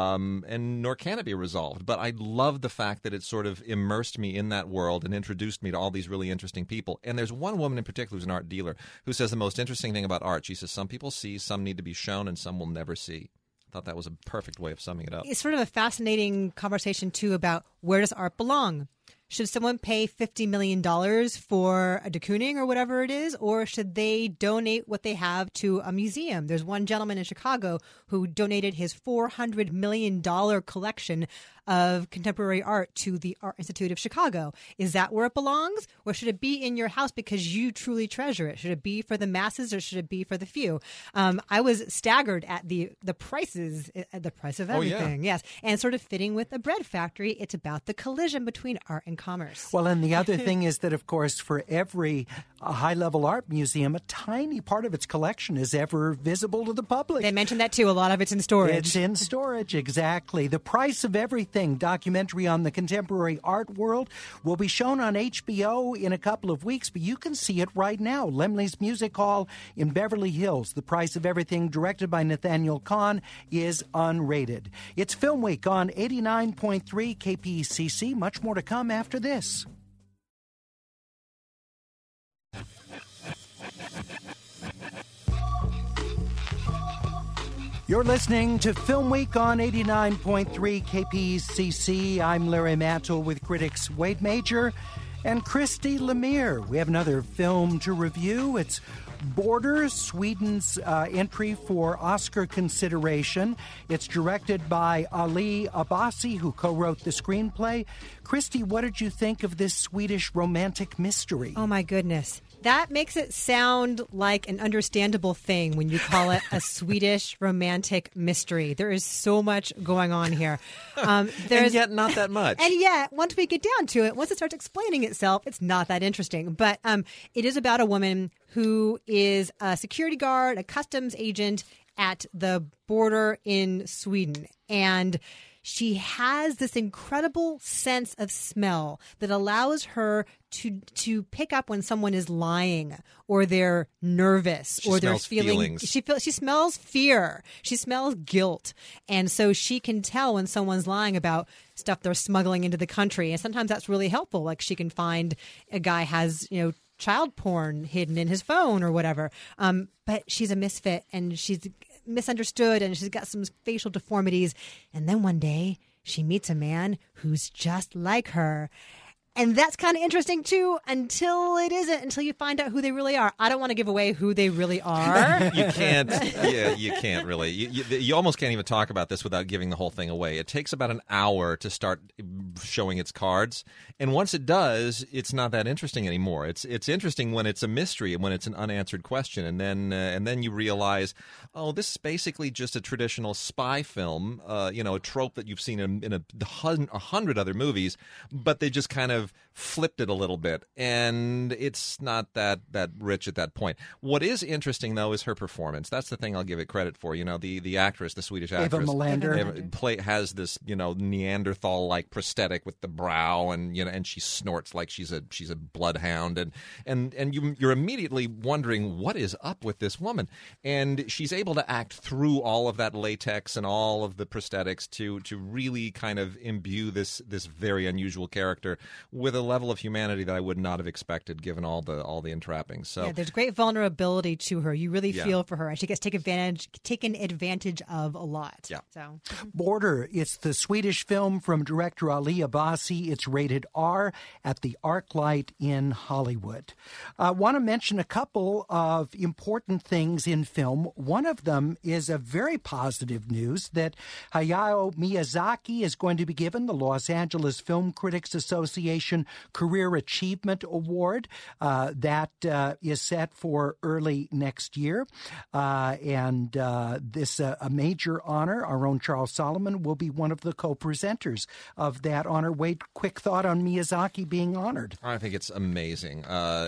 and nor can it be resolved. But I love the fact that it sort of immersed me in that world and introduced me to all these really interesting people. And there's one woman in particular who's an art dealer who says the most interesting thing about art, she says, some people see, some need to be shown, and some will never see. I thought that was a perfect way of summing it up. It's sort of a fascinating conversation, too, about where does art belong? Should someone pay $50 million for a de Kooning or whatever it is, or should they donate what they have to a museum? There's one gentleman in Chicago who donated his $400 million collection of contemporary art to the Art Institute of Chicago. Is that where it belongs? Or should it be in your house because you truly treasure it? Should it be for the masses or should it be for the few? I was staggered at the prices, the price of everything. Yes. And sort of fitting with A Bread Factory, it's about the collision between art and commerce. Well, and the other thing is that, of course, for every a high-level art museum, a tiny part of its collection is ever visible to the public. They mentioned that too. A lot of it's in storage. It's in storage, exactly. The Price of Everything documentary on the contemporary art world will be shown on HBO in a couple of weeks, but you can see it right now. Laemmle's Music Hall in Beverly Hills. The Price of Everything, directed by Nathaniel Kahn, is unrated. It's Film Week on 89.3 KPCC. Much more to come after this. You're listening to Film Week on 89.3 KPCC. I'm Larry Mantle with critics Wade Major and Christy Lemire. We have another film to review. It's Border, Sweden's entry for Oscar consideration. It's directed by Ali Abbasi, who co-wrote the screenplay. Christy, what did you think of this Swedish romantic mystery? Oh, my goodness. That makes it sound like an understandable thing when you call it a Swedish romantic mystery. There is so much going on here. And yet not that much. And yet, once we get down to it, once it starts explaining itself, it's not that interesting. But it is about a woman who is a security guard, a customs agent at the border in Sweden. And she has this incredible sense of smell that allows her to pick up when someone is lying or they're nervous or they're feeling. She smells fear. She smells guilt, and so she can tell when someone's lying about stuff they're smuggling into the country. And sometimes that's really helpful. Like she can find a guy has child porn hidden in his phone or whatever. But she's a misfit and she's misunderstood and she's got some facial deformities. And then one day she meets a man who's just like her. And that's kind of interesting, too, until it isn't, until you find out who they really are. I don't want to give away who they really are. You can't. Yeah, you can't really. You almost can't even talk about this without giving the whole thing away. It takes about an hour to start showing its cards. And once it does, it's not that interesting anymore. It's interesting when it's a mystery and when it's an unanswered question. And then you realize, oh, this is basically just a traditional spy film, a trope that you've seen in 100 other movies, but they just kind of flipped it a little bit, and it's not that rich at that point. What is interesting, though, is her performance. That's the thing I'll give it credit for. The actress, the Swedish actress, Eva Melander, has this Neanderthal-like prosthetic with the brow, and she snorts like she's a bloodhound, and you're immediately wondering what is up with this woman, and she's able to act through all of that latex and all of the prosthetics to really kind of imbue this very unusual character with a level of humanity that I would not have expected, given all the entrappings. So there's great vulnerability to her. You really feel for her, and she gets taken advantage of a lot. Yeah. So Border. It's the Swedish film from director Ali Abbasi. It's rated R at the ArcLight in Hollywood. I want to mention a couple of important things in film. One of them is a very positive news that Hayao Miyazaki is going to be given the Los Angeles Film Critics Association Career Achievement Award. That is set for early next year. And this a major honor. Our own Charles Solomon will be one of the co-presenters of that honor. Wade, quick thought on Miyazaki being honored. I think it's amazing.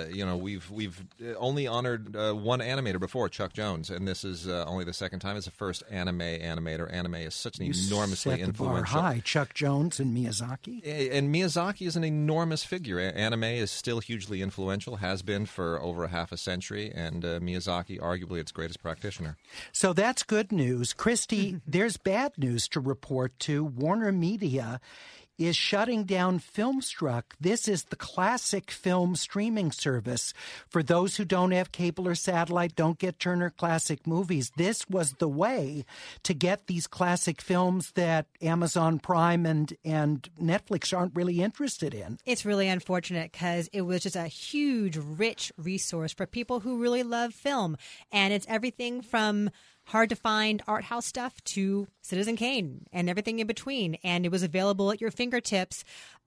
We've only honored one animator before, Chuck Jones, and this is only the second time. It's the first anime animator. Anime is such an enormously influential. Bar high, Chuck Jones and Miyazaki. And Miyazaki is an enormous figure. Anime is still hugely influential, has been for over a half a century, and Miyazaki, arguably its greatest practitioner. So that's good news. Christy, there's bad news to report, too. Warner Media is shutting down Filmstruck. This is the classic film streaming service. For those who don't have cable or satellite, don't get Turner Classic Movies, this was the way to get these classic films that Amazon Prime and Netflix aren't really interested in. It's really unfortunate because it was just a huge, rich resource for people who really love film. And it's everything from hard-to-find art house stuff to Citizen Kane and everything in between. And it was available at your fingertips.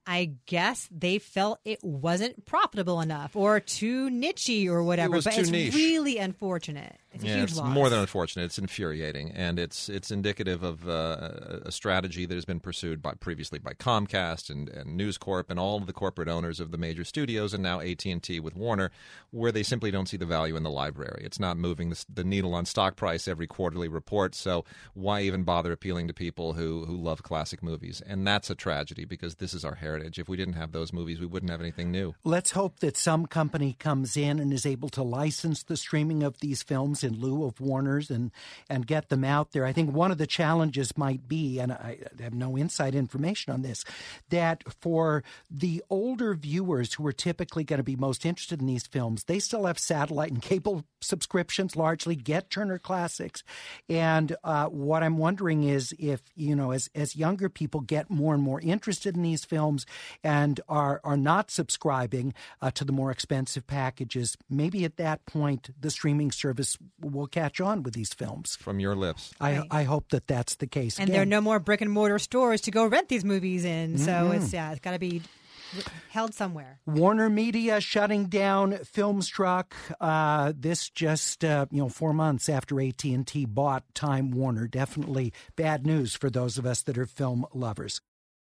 I guess they felt it wasn't profitable enough or too niche-y or whatever. It was but too it's niche. really unfortunate. It's a huge it's loss. more than unfortunate. It's infuriating, and it's indicative of a strategy that has been pursued previously by Comcast and News Corp and all of the corporate owners of the major studios, and now AT&T with Warner, where they simply don't see the value in the library. It's not moving the needle on stock price every quarterly report, so why even bother appealing to people who love classic movies? And that's a tragedy, because this is our heritage. If we didn't have those movies, we wouldn't have anything new. Let's hope that some company comes in and is able to license the streaming of these films in lieu of Warner's and get them out there. I think one of the challenges might be, and I have no inside information on this, that for the older viewers who are typically going to be most interested in these films, they still have satellite and cable subscriptions, largely get Turner Classics. And what I'm wondering is if, as younger people get more and more interested in these films and are not subscribing to the more expensive packages, maybe at that point the streaming service will catch on with these films. From your lips. I hope that that's the case. And there are no more brick and mortar stores to go rent these movies in. So it's got to be held somewhere. Warner Media shutting down Filmstruck. This just 4 months after AT&T bought Time Warner. Definitely bad news for those of us that are film lovers.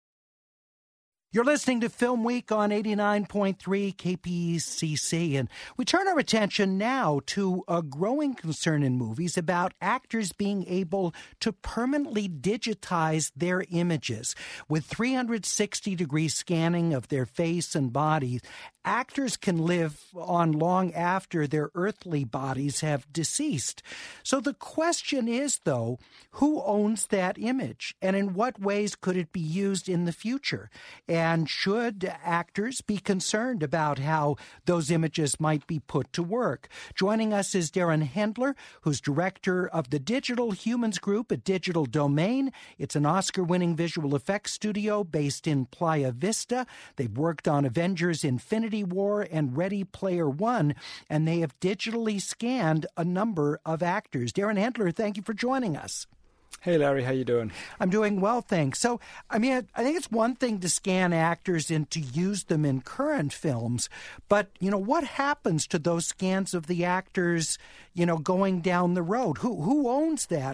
You're listening to Film Week on 89.3 KPCC, and we turn our attention now to a growing concern in movies about actors being able to permanently digitize their images. With 360-degree scanning of their face and body, actors can live on long after their earthly bodies have deceased. So the question is, though, who owns that image, and in what ways could it be used in the future? And should actors be concerned about how those images might be put to work? Joining us is Darren Hendler, who's director of the Digital Humans Group at Digital Domain. It's an Oscar-winning visual effects studio based in Playa Vista. They've worked on Avengers Infinity War and Ready Player One, and they have digitally scanned a number of actors. Darren Hendler, thank you for joining us. Hey, Larry, how you doing? I'm doing well, thanks. So, I think it's one thing to scan actors and to use them in current films, but, what happens to those scans of the actors, going down the road? Who owns that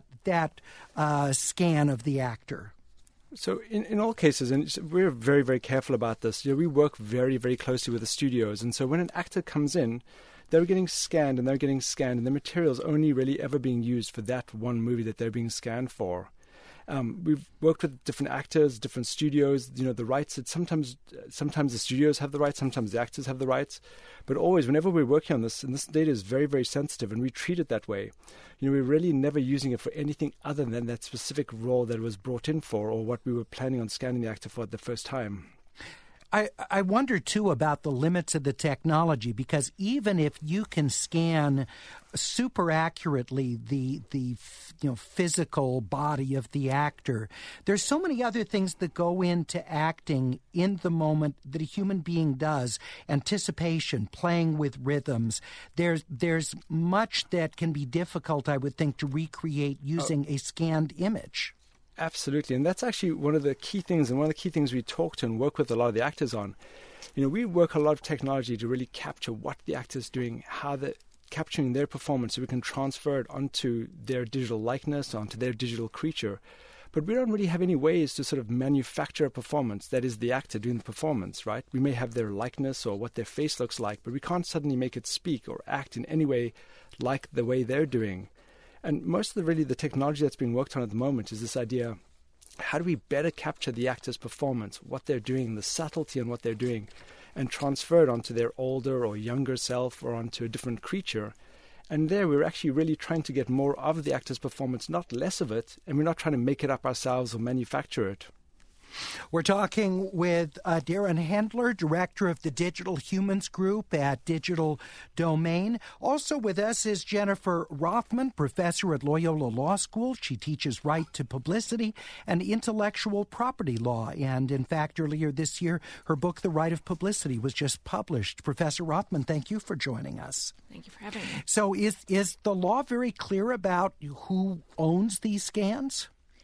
scan of the actor? So in all cases, and we're very, very careful about this, we work very, very closely with the studios. And so when an actor comes in, they're getting scanned, and the material's only really ever being used for that one movie that they're being scanned for. We've worked with different actors, different studios. The rights. Sometimes the studios have the rights, sometimes the actors have the rights. But always, whenever we're working on this, and this data is very, very sensitive, and we treat it that way. We're really never using it for anything other than that specific role that it was brought in for, or what we were planning on scanning the actor for at the first time. I wonder, too, about the limits of the technology, because even if you can scan super accurately the physical body of the actor, there's so many other things that go into acting in the moment that a human being does. Anticipation, playing with rhythms. There's much that can be difficult, I would think, to recreate using a scanned image. Absolutely, and that's actually one of the key things, and one of the key things we talk to and work with a lot of the actors on. We work a lot of technology to really capture what the actor's doing, how they're capturing their performance, so we can transfer it onto their digital likeness, onto their digital creature. But we don't really have any ways to sort of manufacture a performance that is the actor doing the performance, right? We may have their likeness or what their face looks like, but we can't suddenly make it speak or act in any way like the way they're doing. And most of the technology that's being worked on at the moment is this idea, how do we better capture the actor's performance, what they're doing, the subtlety in what they're doing, and transfer it onto their older or younger self or onto a different creature. And there we're actually really trying to get more of the actor's performance, not less of it, and we're not trying to make it up ourselves or manufacture it. We're talking with Darren Hendler, director of the Digital Humans Group at Digital Domain. Also with us is Jennifer Rothman, professor at Loyola Law School. She teaches right to publicity and intellectual property law. And in fact, earlier this year, her book, The Right of Publicity, was just published. Professor Rothman, thank you for joining us. Thank you for having me. So is the law very clear about who owns these scans?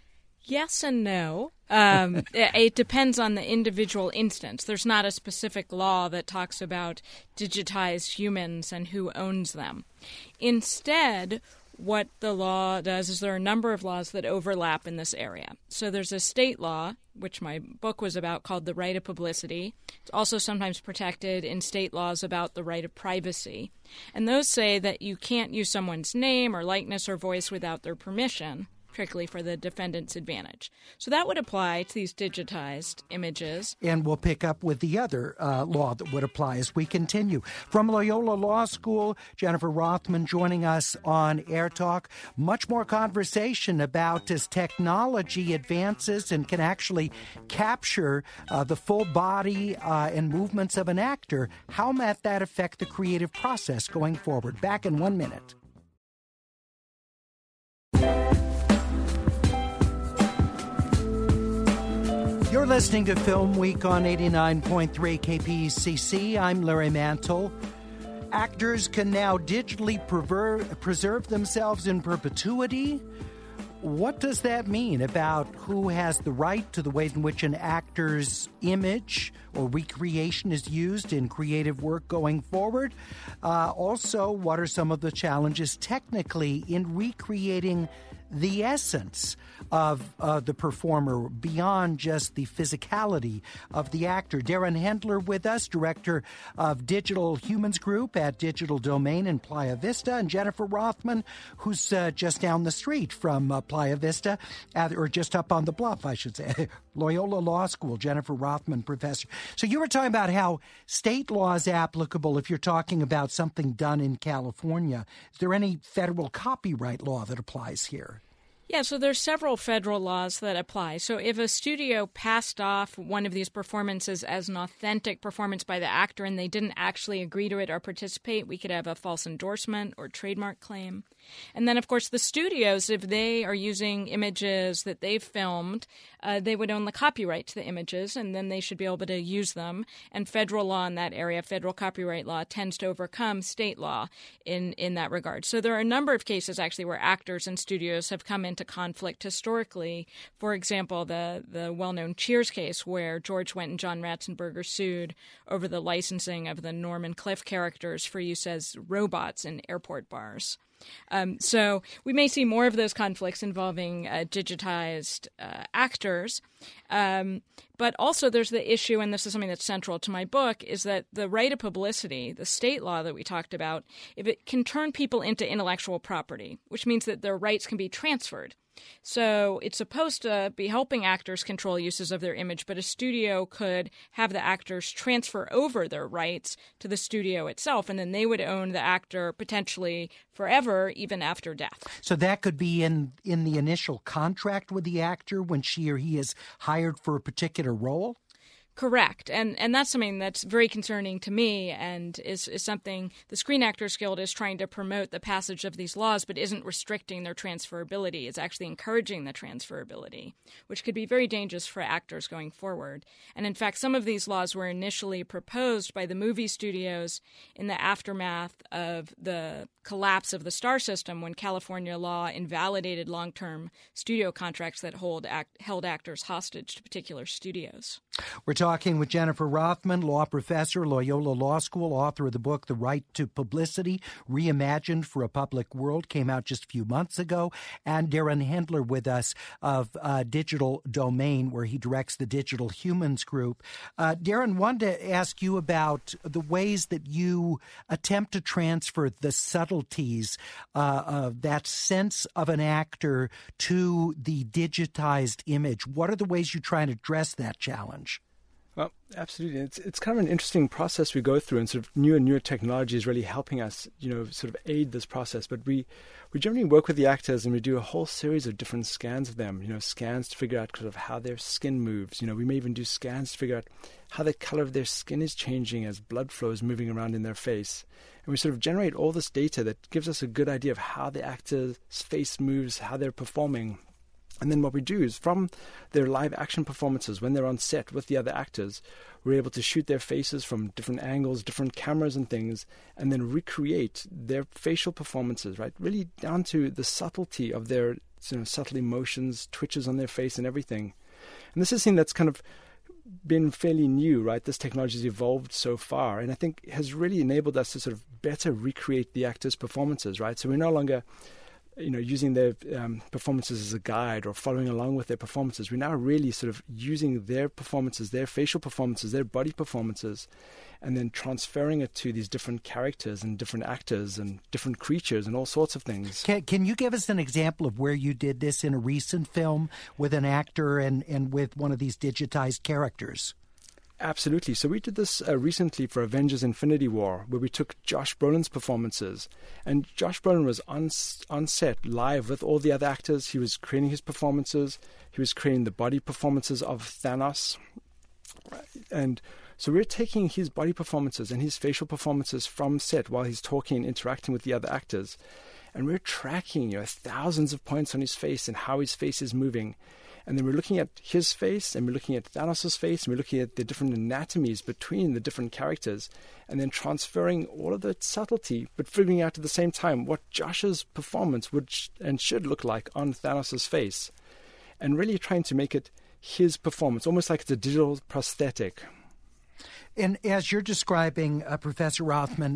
Yes and no. It depends on the individual instance. There's not a specific law that talks about digitized humans and who owns them. Instead, what the law does is there are a number of laws that overlap in this area. So there's a state law, which my book was about, called the right of publicity. It's also sometimes protected in state laws about the right of privacy. And those say that you can't use someone's name or likeness or voice without their permission, particularly for the defendant's advantage. So that would apply to these digitized images. And we'll pick up with the other law that would apply as we continue. From Loyola Law School, Jennifer Rothman joining us on Air Talk. Much more conversation about as technology advances and can actually capture the full body and movements of an actor. How might that affect the creative process going forward? Back in 1 minute. You're listening to Film Week on 89.3 KPCC. I'm Larry Mantle. Actors can now digitally preserve themselves in perpetuity. What does that mean about who has the right to the ways in which an actor's image or recreation is used in creative work going forward? Also, what are some of the challenges technically in recreating the essence of the performer beyond just the physicality of the actor? Darren Hendler with us, director of Digital Humans Group at Digital Domain in Playa Vista, and Jennifer Rothman, who's just down the street from Playa Vista, or just up on the bluff, I should say. Loyola Law School, Jennifer Rothman, professor. So you were talking about how state law is applicable if you're talking about something done in California. Is there any federal copyright law that applies here? Yeah, so there's several federal laws that apply. So if a studio passed off one of these performances as an authentic performance by the actor and they didn't actually agree to it or participate, we could have a false endorsement or trademark claim. And then, of course, the studios, if they are using images that they've filmed, they would own the copyright to the images, and then they should be able to use them. And federal law in that area, federal copyright law, tends to overcome state law in that regard. So there are a number of cases, actually, where actors and studios have come into conflict historically. For example, the well-known Cheers case, where George Wendt and John Ratzenberger sued over the licensing of the Norman Cliff characters for use as robots in airport bars. So we may see more of those conflicts involving digitized actors. But also there's the issue, and this is something that's central to my book, is that the right of publicity, the state law that we talked about, if it can turn people into intellectual property, which means that their rights can be transferred. So it's supposed to be helping actors control uses of their image, but a studio could have the actors transfer over their rights to the studio itself, and then they would own the actor potentially forever, even after death. So that could be in the initial contract with the actor when she or he is hired for a particular role? Correct. And that's something that's very concerning to me and is something the Screen Actors Guild is trying to promote the passage of these laws, but isn't restricting their transferability. It's actually encouraging the transferability, which could be very dangerous for actors going forward. And in fact, some of these laws were initially proposed by the movie studios in the aftermath of the collapse of the star system, when California law invalidated long-term studio contracts that held actors hostage to particular studios. We're talking with Jennifer Rothman, law professor, Loyola Law School, author of the book The Right to Publicity, Reimagined for a Public World, came out just a few months ago, and Darren Hendler with us of Digital Domain, where he directs the Digital Humans Group. Darren, wanted to ask you about the ways that you attempt to transfer the subtleties of that sense of an actor to the digitized image. What are the ways you try to address that challenge? Well, absolutely. It's kind of an interesting process we go through, and sort of newer and newer technology is really helping us, sort of aid this process. But we generally work with the actors, and we do a whole series of different scans of them, scans to figure out kind of how their skin moves. We may even do scans to figure out how the color of their skin is changing as blood flow is moving around in their face. And we sort of generate all this data that gives us a good idea of how the actor's face moves, how they're performing. And then what we do is from their live action performances, when they're on set with the other actors, we're able to shoot their faces from different angles, different cameras and things, and then recreate their facial performances, right? Really down to the subtlety of their subtle emotions, twitches on their face and everything. And this is something that's kind of been fairly new, right? This technology has evolved so far, and I think has really enabled us to sort of better recreate the actors' performances, right? So we're no longer using their performances as a guide or following along with their performances. We're now really sort of using their performances, their facial performances, their body performances, and then transferring it to these different characters and different actors and different creatures and all sorts of things. Can you give us an example of where you did this in a recent film with an actor and with one of these digitized characters? Absolutely. So we did this recently for Avengers Infinity War, where we took Josh Brolin's performances. And Josh Brolin was on set live with all the other actors. He was creating his performances. He was creating the body performances of Thanos. And so we're taking his body performances and his facial performances from set while he's talking and interacting with the other actors. And we're tracking thousands of points on his face and how his face is moving. And then we're looking at his face, and we're looking at Thanos' face, and we're looking at the different anatomies between the different characters, and then transferring all of the subtlety, but figuring out at the same time what Josh's performance would and should look like on Thanos' face, and really trying to make it his performance, almost like it's a digital prosthetic. And as you're describing, Professor Rothman,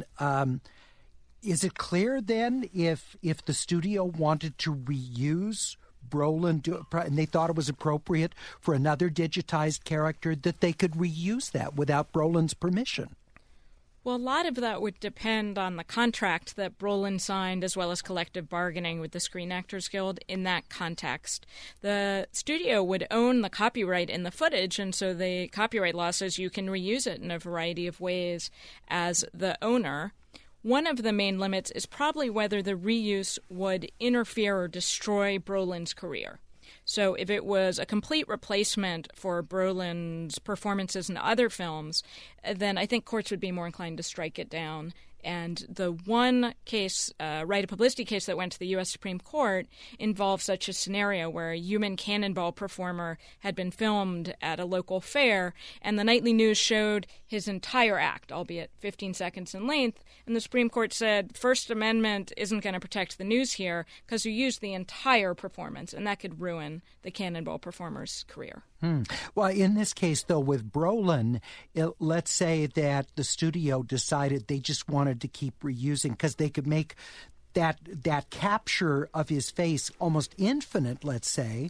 is it clear then if the studio wanted to reuse Brolin, and they thought it was appropriate for another digitized character, that they could reuse that without Brolin's permission? Well, a lot of that would depend on the contract that Brolin signed, as well as collective bargaining with the Screen Actors Guild in that context. The studio would own the copyright in the footage, and so the copyright law says you can reuse it in a variety of ways as the owner. One of the main limits is probably whether the reuse would interfere or destroy Brolin's career. So if it was a complete replacement for Brolin's performances in other films, then I think courts would be more inclined to strike it down. And the one case, right of publicity case that went to the U.S. Supreme Court involved such a scenario where a human cannonball performer had been filmed at a local fair, and the nightly news showed his entire act, albeit 15 seconds in length, and the Supreme Court said First Amendment isn't going to protect the news here because you used the entire performance, and that could ruin the cannonball performer's career. Well, in this case, though, with Brolin, let's say that the studio decided they just wanted to keep reusing because they could make that capture of his face almost infinite, let's say,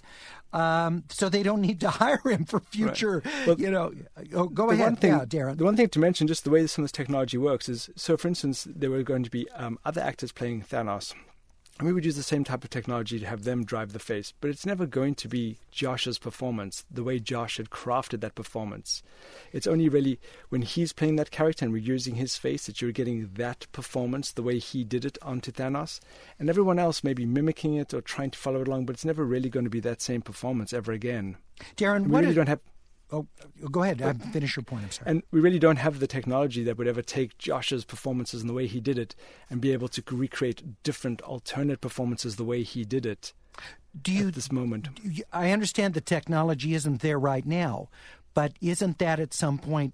so they don't need to hire him for future, right. Go ahead, Darren. The one thing to mention, just the way some of this technology works is, so for instance, there were going to be other actors playing Thanos. And we would use the same type of technology to have them drive the face, but it's never going to be Josh's performance, the way Josh had crafted that performance. It's only really when he's playing that character and we're using his face that you're getting that performance, the way he did it onto Thanos. And everyone else may be mimicking it or trying to follow it along, but it's never really going to be that same performance ever again. Darren, we really don't have... Oh, go ahead. Finish your point. I'm sorry. And we really don't have the technology that would ever take Josh's performances and the way he did it and be able to recreate different alternate performances the way he did it at this moment. I understand the technology isn't there right now, but isn't that at some point,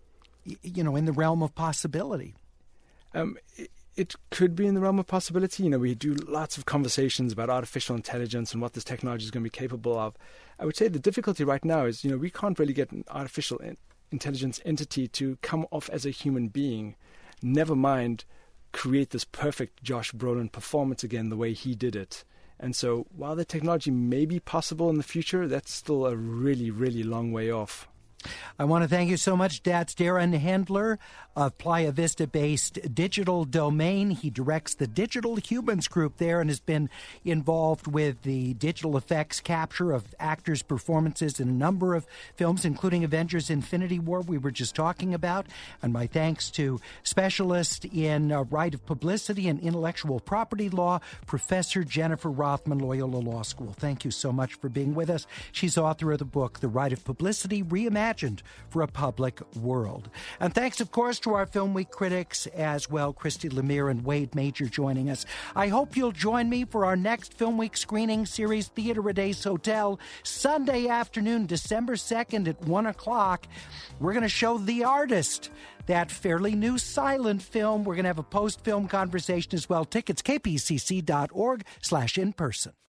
in the realm of possibility? It could be in the realm of possibility. We do lots of conversations about artificial intelligence and what this technology is going to be capable of. I would say the difficulty right now is, we can't really get an artificial intelligence entity to come off as a human being, never mind create this perfect Josh Brolin performance again the way he did it. And so while the technology may be possible in the future, that's still a really, really long way off. I want to thank you so much. That's Darren Hendler of Playa Vista-based Digital Domain. He directs the Digital Humans group there and has been involved with the digital effects capture of actors' performances in a number of films, including Avengers Infinity War we were just talking about. And my thanks to specialist in right of publicity and intellectual property law, Professor Jennifer Rothman, Loyola Law School. Thank you so much for being with us. She's author of the book, The Right of Publicity, Reimagined imagined for a public world. And thanks, of course, to our Film Week critics as well, Christy Lemire and Wade Major joining us. I hope you'll join me for our next Film Week screening series, Theater Radace Hotel, Sunday afternoon, December 2nd at 1 o'clock. We're going to show The Artist, that fairly new silent film. We're going to have a post-film conversation as well. Tickets, kpcc.org/in-person.